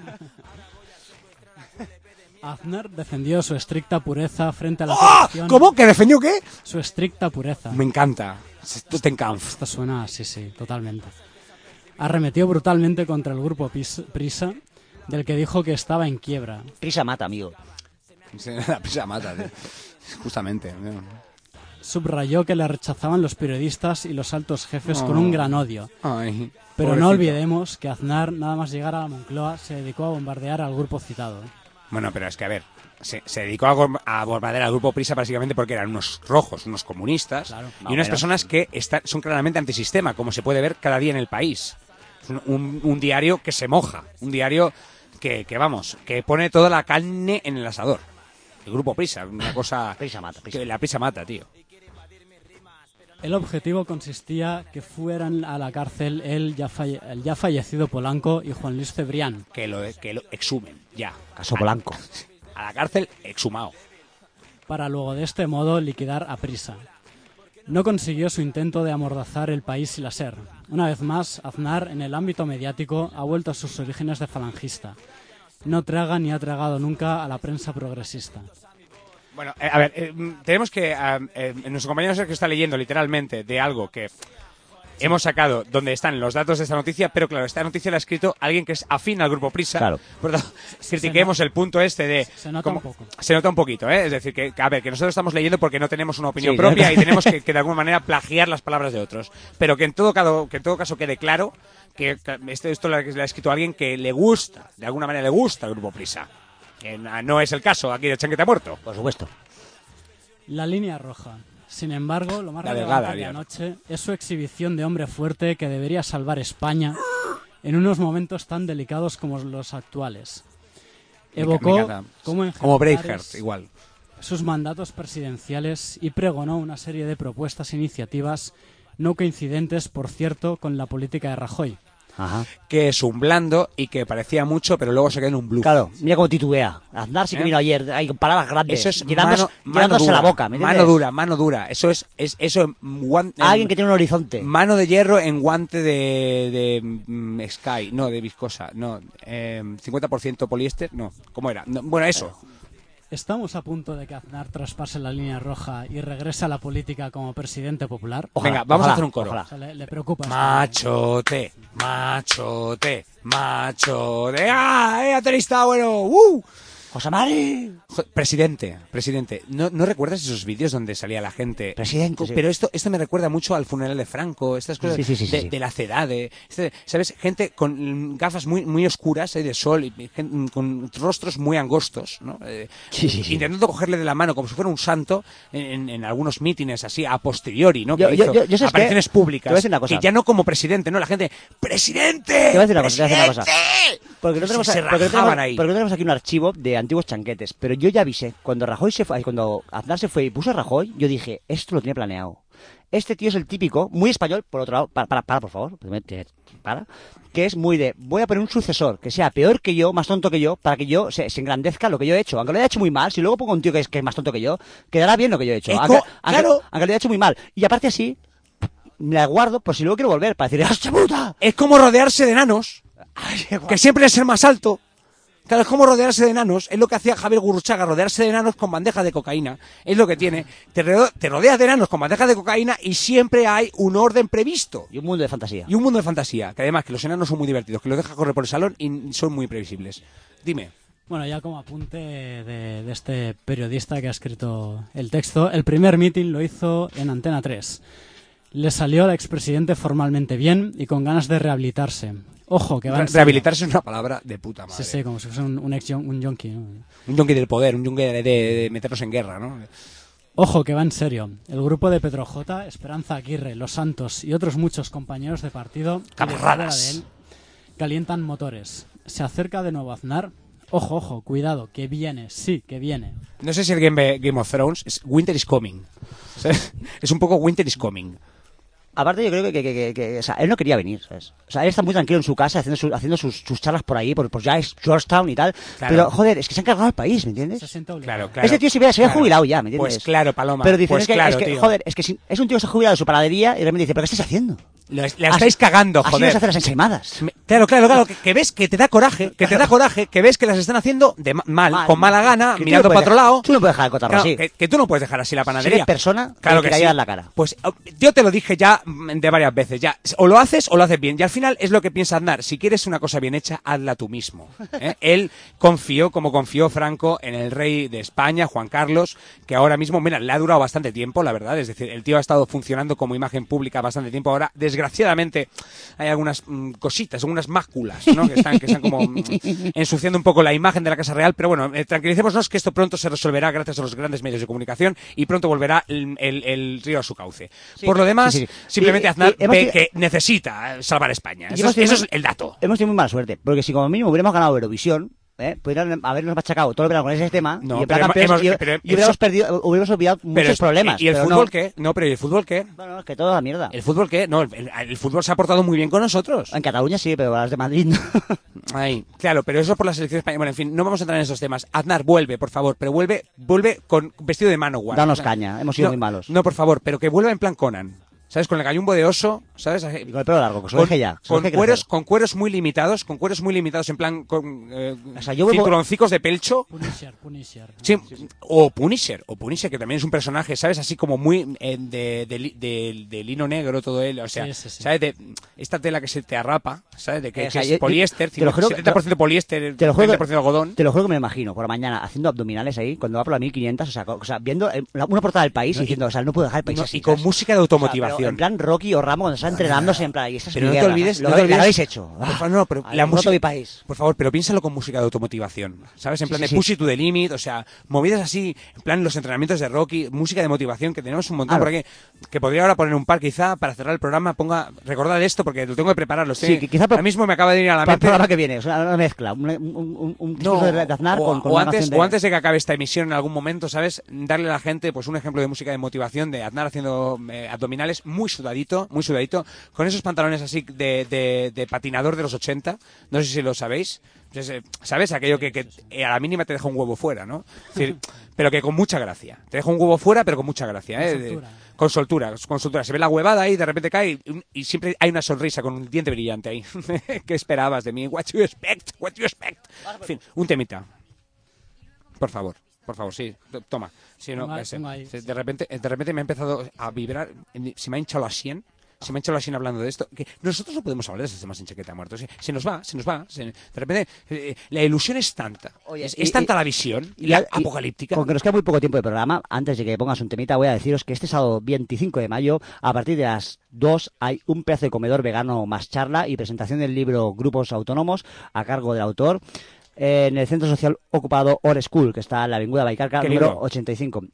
Aznar defendió su estricta pureza frente a la ¡Ah! corrupción. ¿Cómo? ¿Que defendió qué? Su estricta pureza. Me encanta. Esto te encanta. Esto suena, sí, sí, totalmente. Arremetió brutalmente contra el grupo Pis- Prisa, del que dijo que estaba en quiebra. Prisa mata, amigo. La prisa mata, tío. Justamente. Subrayó que le rechazaban los periodistas y los altos jefes Oh. con un gran odio. Ay, Pero pobrecito. no olvidemos que Aznar, nada más llegar a la Moncloa, se dedicó a bombardear al grupo citado. Bueno, pero es que, a ver, se, se dedicó a, gom- a bombardear al grupo Prisa básicamente porque eran unos rojos, unos comunistas, Claro, y más o unas menos. personas que están, son claramente antisistema, como se puede ver cada día en el país. Es un, un- un diario que se moja, un diario que, que, vamos, que pone toda la carne en el asador. El grupo Prisa, una cosa... Prisa mata, prisa. Que la prisa mata, tío. El objetivo consistía que fueran a la cárcel el ya, falle- el ya fallecido Polanco y Juan Luis Cebrián. Que lo, que lo exhumen, ya. Caso Polanco. A la cárcel, exhumado. Para luego de este modo liquidar a Prisa. No consiguió su intento de amordazar el país y la SER. Una vez más, Aznar, en el ámbito mediático, ha vuelto a sus orígenes de falangista. No traga ni ha tragado nunca a la prensa progresista. Bueno, eh, a ver, eh, mm, tenemos que... ah, eh, nuestro compañero Sergio está leyendo literalmente de algo que... hemos sacado donde están los datos de esta noticia, pero claro, esta noticia la ha escrito alguien que es afín al Grupo Prisa. Claro. Por lo tanto, critiquemos el punto este de... Se nota como- un poco. Se nota un poquito, ¿eh? Es decir, que, a ver, que nosotros estamos leyendo porque no tenemos una opinión Sí, propia ¿no? y tenemos que, que de alguna manera plagiar las palabras de otros. Pero que en todo caso, que en todo caso quede claro que que esto, esto lo ha lo ha escrito alguien que le gusta, de alguna manera le gusta el Grupo Prisa. Que no es el caso aquí de Chanquete Muerto. Por supuesto. La línea roja. Sin embargo, lo más La relevante delgada, de la Diana. noche es su exhibición de hombre fuerte que debería salvar España en unos momentos tan delicados como los actuales. Me Evocó encanta. como en Como ejemplares Braveheart, igual. sus mandatos presidenciales y pregonó una serie de propuestas e iniciativas no coincidentes, por cierto, con la política de Rajoy. Ajá. Que es un blando y que parecía mucho, pero luego se queda en un bluff. Claro, mira cómo titubea. Aznar sí que ¿Eh? vino ayer, ahí con palabras grandes. Eso es llenándose, mano, mano llenándose dura, la boca, ¿me entiendes? mano dura, mano dura. Eso es, es eso. guan- en- Alguien que tiene un horizonte. Mano de hierro en guante de, de mm, Sky, no, de viscosa, no, eh, cincuenta por ciento poliéster, no, ¿cómo era? No, bueno, eso. ¿Estamos a punto de que Aznar traspase la línea roja y regrese a la política como presidente popular? Ojalá, Venga, vamos a hacer un coro. O sea, le, le preocupa esto. Machote, machote, machote. ¡Ah! ¡Eh, aterista, bueno! ¡Uh! ¡José Mari! Jo- Presidente, presidente, ¿no, ¿no recuerdas esos vídeos donde salía la gente? Presidente, Co- sí. Pero esto esto me recuerda mucho al funeral de Franco, estas cosas Sí, sí, sí, sí, de, sí. de la edad, de, este- ¿sabes? Gente con mm, gafas muy muy oscuras, eh, de sol, y gen- con rostros muy angostos, ¿no? Eh, Sí, sí, sí. Intentando cogerle de la mano como si fuera un santo en, en algunos mítines así a posteriori, ¿no? Yo- Que yo- hizo yo- yo, ¿sabes apariciones qué? Te voy a públicas, decir una cosa. que ya no como presidente, ¿no? La gente, ¡presidente! Te voy a decir una cosa, te voy a decir una cosa. ¡Presidente! Porque no, tenemos, Se- se porque, no rajaban tenemos, ahí. porque no tenemos aquí un archivo de antiguos chanquetes. Pero yo ya avisé, cuando Rajoy se fue, ay, cuando Aznar se fue y puso a Rajoy, yo dije, esto lo tiene planeado. Este tío es el típico, muy español, por otro lado, para, para, para por favor, para, que es muy de, voy a poner un sucesor que sea peor que yo, más tonto que yo, para que yo se, se engrandezca lo que yo he hecho. Aunque lo haya hecho muy mal, si luego pongo un tío que es, que es más tonto que yo, quedará bien lo que yo he hecho. Eco, Aunque, aunque- claro. aunque lo haya hecho muy mal. Y aparte así, me la guardo por si luego quiero volver, para decir, ¡hostia puta! Es como rodearse de enanos, que siempre es el más alto. Claro, es como rodearse de enanos. Es lo que hacía Javier Gurruchaga, rodearse de enanos con bandejas de cocaína. Es lo que tiene. Te, ro- te rodeas de enanos con bandejas de cocaína y siempre hay un orden previsto. Y un mundo de fantasía. Y un mundo de fantasía. Que además que los enanos son muy divertidos, que los dejas correr por el salón y son muy previsibles. Dime. Bueno, ya como apunte de, de este periodista que ha escrito el texto, el primer mitin lo hizo en Antena tres. Le salió al expresidente formalmente bien y con ganas de rehabilitarse. Ojo, que va en Re- serio. Rehabilitarse es una palabra de puta madre. Sí, sí, como si fuese un, un ex yon- un yonki, ¿no? Un yonki del poder, un yonki de, de- de meternos en guerra, ¿no? Ojo, que va en serio. El grupo de Pedro J, Esperanza Aguirre, Los Santos y otros muchos compañeros de partido y de fuera de él calientan motores. Se acerca de nuevo Aznar. Ojo, ojo, cuidado, que viene, sí, que viene. No sé si alguien ve Game of Thrones. Es Winter is Coming. ¿Sabes? Es un poco Winter is Coming. Aparte yo creo que, que, que, que- que, o sea, él no quería venir, ¿sabes? O sea, él está muy tranquilo en su casa haciendo, su- haciendo sus, sus charlas por ahí, por, por ya es Georgetown y tal. Claro. Pero, joder, es que se han cargado el país, ¿me entiendes? Se siente obligado. Claro, claro. Ese tío se hubiera, se hubiera claro. jubilado ya, ¿me entiendes? Pues claro, Paloma. Pero dices, pues es que, claro, es que tío. joder, es que si- es un tío que se ha jubilado de su panadería y de repente dice, ¿pero qué estáis haciendo? Lo- La estáis cagando, Así joder. vas a hacer las ensaimadas. Me- Claro, claro, claro, que, que ves que te da coraje, que te da coraje, que ves que las están haciendo de ma- mal, Mal. con mala gana, Que tú mirando no para puedes otro dejar- lado. Tú no puedes dejar el cotarro Claro, así. que, que tú no puedes dejar así la Si panadería. eres persona, claro que que le sí. dar la cara. Pues oh, yo te lo dije ya mm, de varias veces, ya. O lo haces o lo haces bien. Y al final es lo que piensa Aznar. Si quieres una cosa bien hecha, hazla tú mismo. ¿eh? Él confió, como confió Franco, en el rey de España, Juan Carlos, que ahora mismo, mira, le ha durado bastante tiempo, la verdad. Es decir, el tío ha estado funcionando como imagen pública bastante tiempo. Ahora, desgraciadamente, hay algunas mm, cositas, algunas máculas, ¿no? Que están, que están como mm, ensuciando un poco la imagen de la Casa Real. Pero bueno, eh, tranquilicémonos que esto pronto se resolverá gracias a los grandes medios de comunicación y pronto volverá el, el- el río a su cauce. Sí, Por lo demás, sí, sí. simplemente Y- y- Aznar y hemos ve tenido- que necesita eh, salvar España. Y Eso, hemos es, tenido- eso es el dato. Hemos tenido muy mala suerte, porque si como mínimo hubiéramos ganado Eurovisión, ¿eh? Podrían habernos machacado todo el verano con ese tema No, y, en plan pero campeones, hemos- y- pero y hubiéramos, eso- perdido, hubiéramos olvidado muchos es- problemas. ¿Y el pero fútbol no. qué? No, pero ¿y el fútbol qué? Bueno, es que toda la mierda. ¿El fútbol qué? No, el, el fútbol se ha portado muy bien con nosotros. En Cataluña sí, pero las de Madrid no. Ay, claro, pero eso por la selección española. Bueno, en fin, no vamos a entrar en esos temas. Aznar, vuelve, por favor, pero vuelve vuelve con vestido de Manowar. Danos O sea, caña, hemos sido no, muy malos. No, por favor, pero que vuelva en plan Conan. ¿sabes? Con el gallumbo de oso, ¿sabes? Y con el pelo largo, que se lo con, deje ya. Se lo con deje cueros, crecer. con cueros muy limitados, con cueros muy limitados, en plan, con eh, O sea, yo veo- cinturoncicos de pelcho. Punisher, Punisher. Sí, o Punisher, o Punisher, que también es un personaje, ¿sabes? Así como muy eh, de, de, li- de- de lino negro todo él, o sea, Sí, sí, sí. ¿sabes? De esta tela que se te arrapa, ¿sabes? De que, Eh, o sea, que yo- es poliéster, te lo juro que- setenta por ciento poliéster, Te lo juro treinta que- por ciento algodón. Te lo juro que me imagino, por la mañana, haciendo abdominales ahí, cuando va por la mil quinientos, o sea, co- o sea viendo eh, la- una portada del país y No, y- diciendo, o sea, no puedo dejar el país No, así, y con ¿sabes? música de O sea, automotivación. pero en plan Rocky o Rambo cuando está entrenándose en plan, y esas Pero no te mierdas, olvides, lo, no te lo olvides- habéis hecho. Por favor, no, pero Ay, la roto música, mi país. por favor, pero piénsalo con música de automotivación, ¿sabes? En Sí, plan sí, de sí. push it to the limit, o sea, movidas así, en plan los entrenamientos de Rocky, música de motivación, que tenemos un montón Claro. por aquí, que podría ahora poner un par quizá para cerrar el programa, ponga, recordad esto porque lo tengo que preparar, lo Sí, estoy- que quizá ahora mismo me acaba de ir a la Para el mente. programa que viene, o sea, una mezcla, un, un, un, un No, discurso de Aznar o, con, con o una antes, canción de... o antes de que acabe esta emisión en algún momento, ¿sabes? Darle a la gente pues un ejemplo de música de motivación de Aznar haciendo eh, abdominales muy sudadito, muy sudadito, con esos pantalones así de, de, de patinador de los ochenta, no sé si lo sabéis. Pues, eh, ¿sabes? Aquello que, que eh, a la mínima te deja un huevo fuera, ¿no? Es decir, pero que con mucha gracia. Te deja un huevo fuera, pero con mucha gracia, ¿eh? Con De- soltura. Con soltura, con soltura. Se ve la huevada ahí, de repente cae y, y siempre hay una sonrisa con un diente brillante ahí. ¿Qué esperabas de mí? What you expect? What you expect? En fin, un temita. Por favor, por favor, sí. T- Toma. Sí, no, Tengo ahí, ese. tengo ahí, Sí, sí. de repente, de repente me ha empezado a vibrar, en- se me ha hinchado la sien. Se me ha hinchado la sien hablando de esto. Que nosotros no podemos hablar de estos temas en Chaqueta Muerto. Se, se nos va, se nos va. se- de repente, eh, la ilusión es tanta. Oye, es, y- es tanta y- la visión y y la al- y- apocalíptica. Con que nos queda muy poco tiempo de programa, antes de que pongas un temita, voy a deciros que este sábado veinticinco de mayo, a partir de las dos, hay un pedazo de comedor vegano más charla y presentación del libro Grupos Autónomos a cargo del autor en el Centro Social Ocupado All School, que está en la Avenida Baicarca, ¿Qué número libro? ochenta y cinco.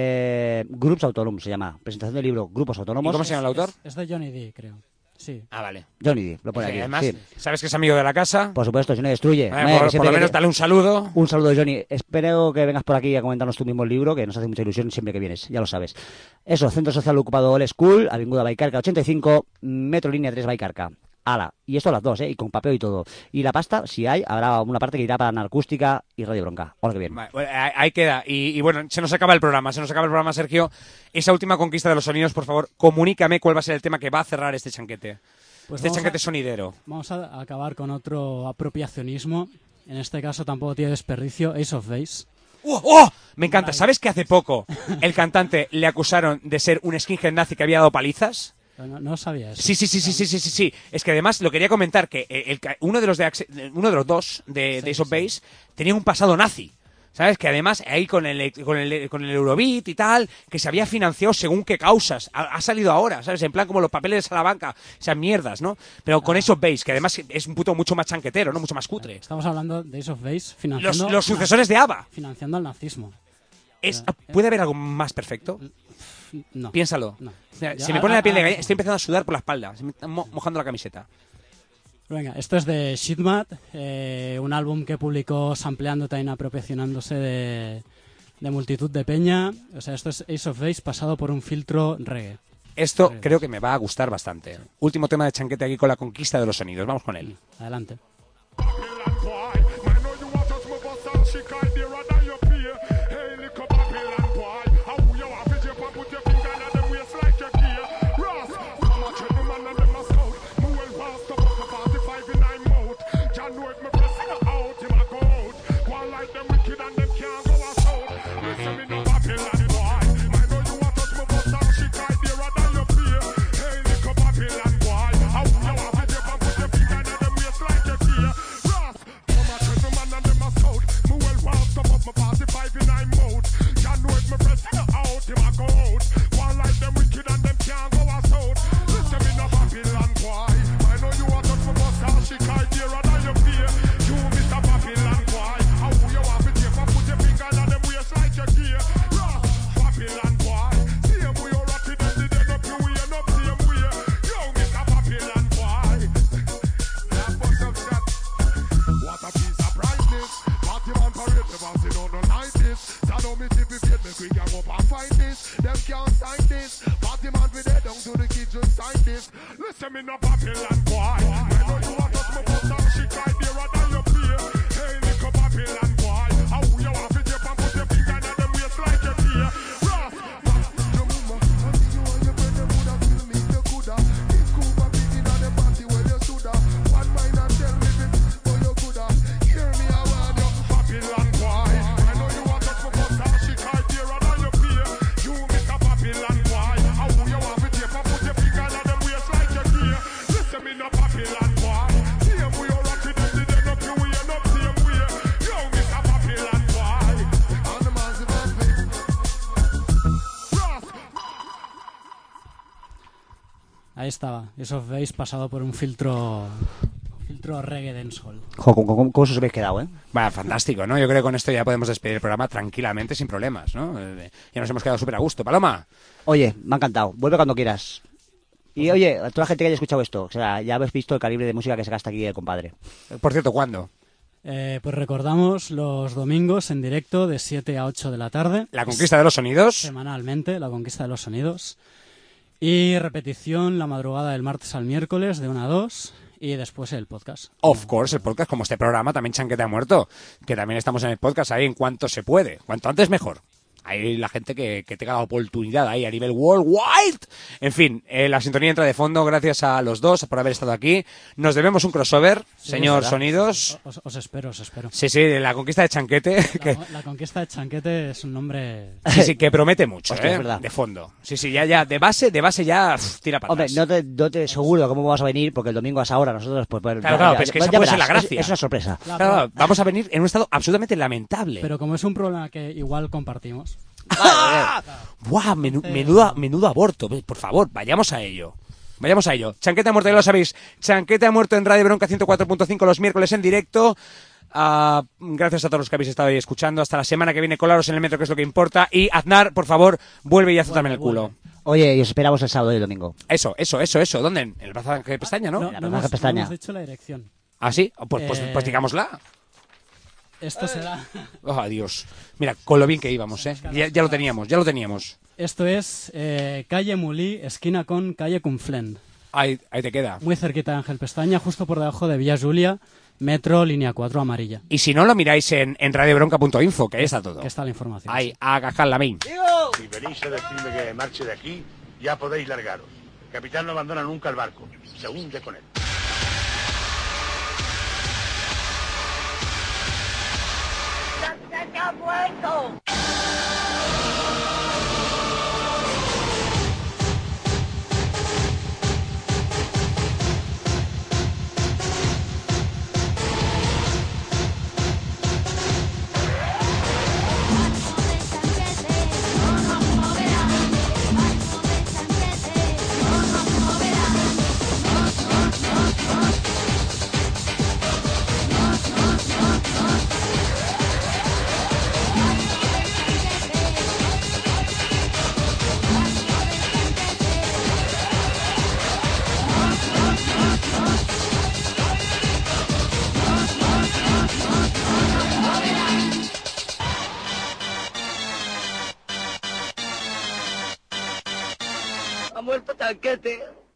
Eh, Grupos Autónomos se llama. Presentación del libro Grupos Autónomos. ¿Y cómo se llama el autor? Es, es de Johnny D, creo. Sí. Ah, vale. Johnny D, lo pone Sí, aquí. además, sí. sabes que es amigo de la casa. Por supuesto, si no destruye. Eh, Hombre, por, que siente por lo que- menos dale un saludo. Un saludo, Johnny. Espero que vengas por aquí a comentarnos tu mismo libro, que nos hace mucha ilusión siempre que vienes, ya lo sabes. Eso, Centro Social Ocupado All School, Avenida Baicarca ochenta y cinco, Metro Línea tres Baicarca. Ala. Y esto a las dos, ¿eh? Y con papel y todo. Y la pasta, si hay, habrá una parte que irá para Anarcústica y Radio Bronca. Hola, que bien. Vale, bueno, ahí ahí queda. Y, y bueno, se nos acaba el programa. Se nos acaba el programa, Sergio. Esa última conquista de los sonidos, por favor, comunícame cuál va a ser el tema que va a cerrar este chanquete. Pues este vamos chanquete a- sonidero. Vamos a acabar con otro apropiacionismo. En este caso tampoco tiene desperdicio. Ace of Base. ¡Oh! ¡Oh! Me encanta. ¿Sabes que hace poco el cantante le acusaron de ser un skinhead nazi que había dado palizas? No, no sabía eso. Sí, sí, sí, sí, sí, sí, sí, sí. Es que además lo quería comentar que eh, el ca- uno de los de Axe- uno de los dos de, de Ace of Base tenía un pasado nazi. ¿Sabes? Que además ahí con el, con el con el Eurobeat y tal, que se había financiado según qué causas. Ha, ha salido ahora, ¿sabes? En plan como los papeles de Salamanca, o sea, mierdas, ¿no? Pero con Ace of Base, que además es un puto mucho más chanquetero, ¿no? Mucho más cutre. Estamos hablando de Ace of Base Los, financiando... los sucesores de ABBA. Financiando al nazismo. Es, ¿Puede haber algo más perfecto? No. Piénsalo. No. O sea, Ya, se me pone la piel de ah, gallina, ah, estoy empezando a sudar por la espalda, se me está mo- mojando la camiseta. Venga, esto es de Shitmad, eh, un álbum que publicó sampleando también apropiacionándose de, de multitud de peña. O sea, esto es Ace of Base pasado por un filtro reggae. Esto creo que me va a gustar bastante. Último tema de chanquete aquí con la conquista de los sonidos. Vamos con él. Adelante. Like Ahí estaba. Eso veis pasado por un filtro... filtro reggae dancehall. Jo, ¿cómo, cómo, cómo os habéis quedado, eh? Va, fantástico, ¿no? Yo creo que con esto ya podemos despedir el programa tranquilamente, sin problemas, ¿no? Eh, Ya nos hemos quedado súper a gusto. Paloma. Oye, me ha encantado. Vuelve cuando quieras. Y oye, a toda la gente que haya escuchado esto, o sea, ya habéis visto el calibre de música que se gasta aquí el compadre. Por cierto, ¿cuándo? Eh, pues recordamos los domingos en directo de siete a ocho de la tarde. La conquista de los sonidos. Semanalmente, la conquista de los sonidos. Y repetición la madrugada del martes al miércoles de una a dos. Y después el podcast. Of course, el podcast, como este programa, también Chanquete ha muerto. Que también estamos en el podcast ahí en cuanto se puede. Cuanto antes mejor. Hay la gente que, que tenga la oportunidad ahí a nivel worldwide. En fin, eh, la sintonía entra de fondo. Gracias a los dos por haber estado aquí. Nos debemos un crossover, Sí, señor ¿verdad? Sonidos. Os, os espero, os espero. Sí, sí, la conquista de Chanquete. La, Que, la conquista de Chanquete es un nombre... sí, sí, que promete mucho, Hostia, ¿eh? es verdad. De fondo. Sí, sí, ya, ya, de base, de base ya, uf, tira para Hombre, atrás. no te, no te seguro cómo vas a venir, porque el domingo a esa hora nosotros... Pues, pues, Claro, claro, pero es que esa puede ser la verás, gracia. Es, es una sorpresa. Claro, Claro, pero- vamos a venir en un estado absolutamente lamentable. Pero como es un problema que igual compartimos... ¡Ah! ¡Buah! Menú, menudo, menudo aborto. Por favor, vayamos a ello. Vayamos a ello. Chanquete ha muerto, ya lo sabéis. Chanquete ha muerto en Radio Bronca ciento cuatro punto cinco los miércoles en directo. Ah, gracias a todos los que habéis estado ahí escuchando. Hasta la semana que viene, colaros en el metro, que es lo que importa. Y Aznar, por favor, vuelve y azútame el culo. Oye, y os esperamos el sábado y el domingo. Eso, eso, eso, eso. ¿Dónde? En el brazo de pestaña, ¿no? No, la no Plaza hemos, Pestaña. no hemos dicho la dirección. ¿Ah, sí? Pues, pues, Eh, pues digámosla. Esto será... Oh, Dios. Mira, con lo bien que íbamos, ¿eh? Ya, ya lo teníamos, ya lo teníamos. Esto es eh, calle Mulí, esquina con calle Conflent. Ahí, ahí te queda. Muy cerquita de Ángel Pestaña, justo por debajo de Villa Julia, metro, línea cuatro, amarilla. Y si no, lo miráis en, en radiobronca punto info, que ahí está todo. Que está la información. Ahí, a cajar la main. Si venís a decirme que marche de aquí, ya podéis largaros. El capitán no abandona nunca el barco. Se hunde con él. ¡Se ha muerto! Ha muerto Chanquete.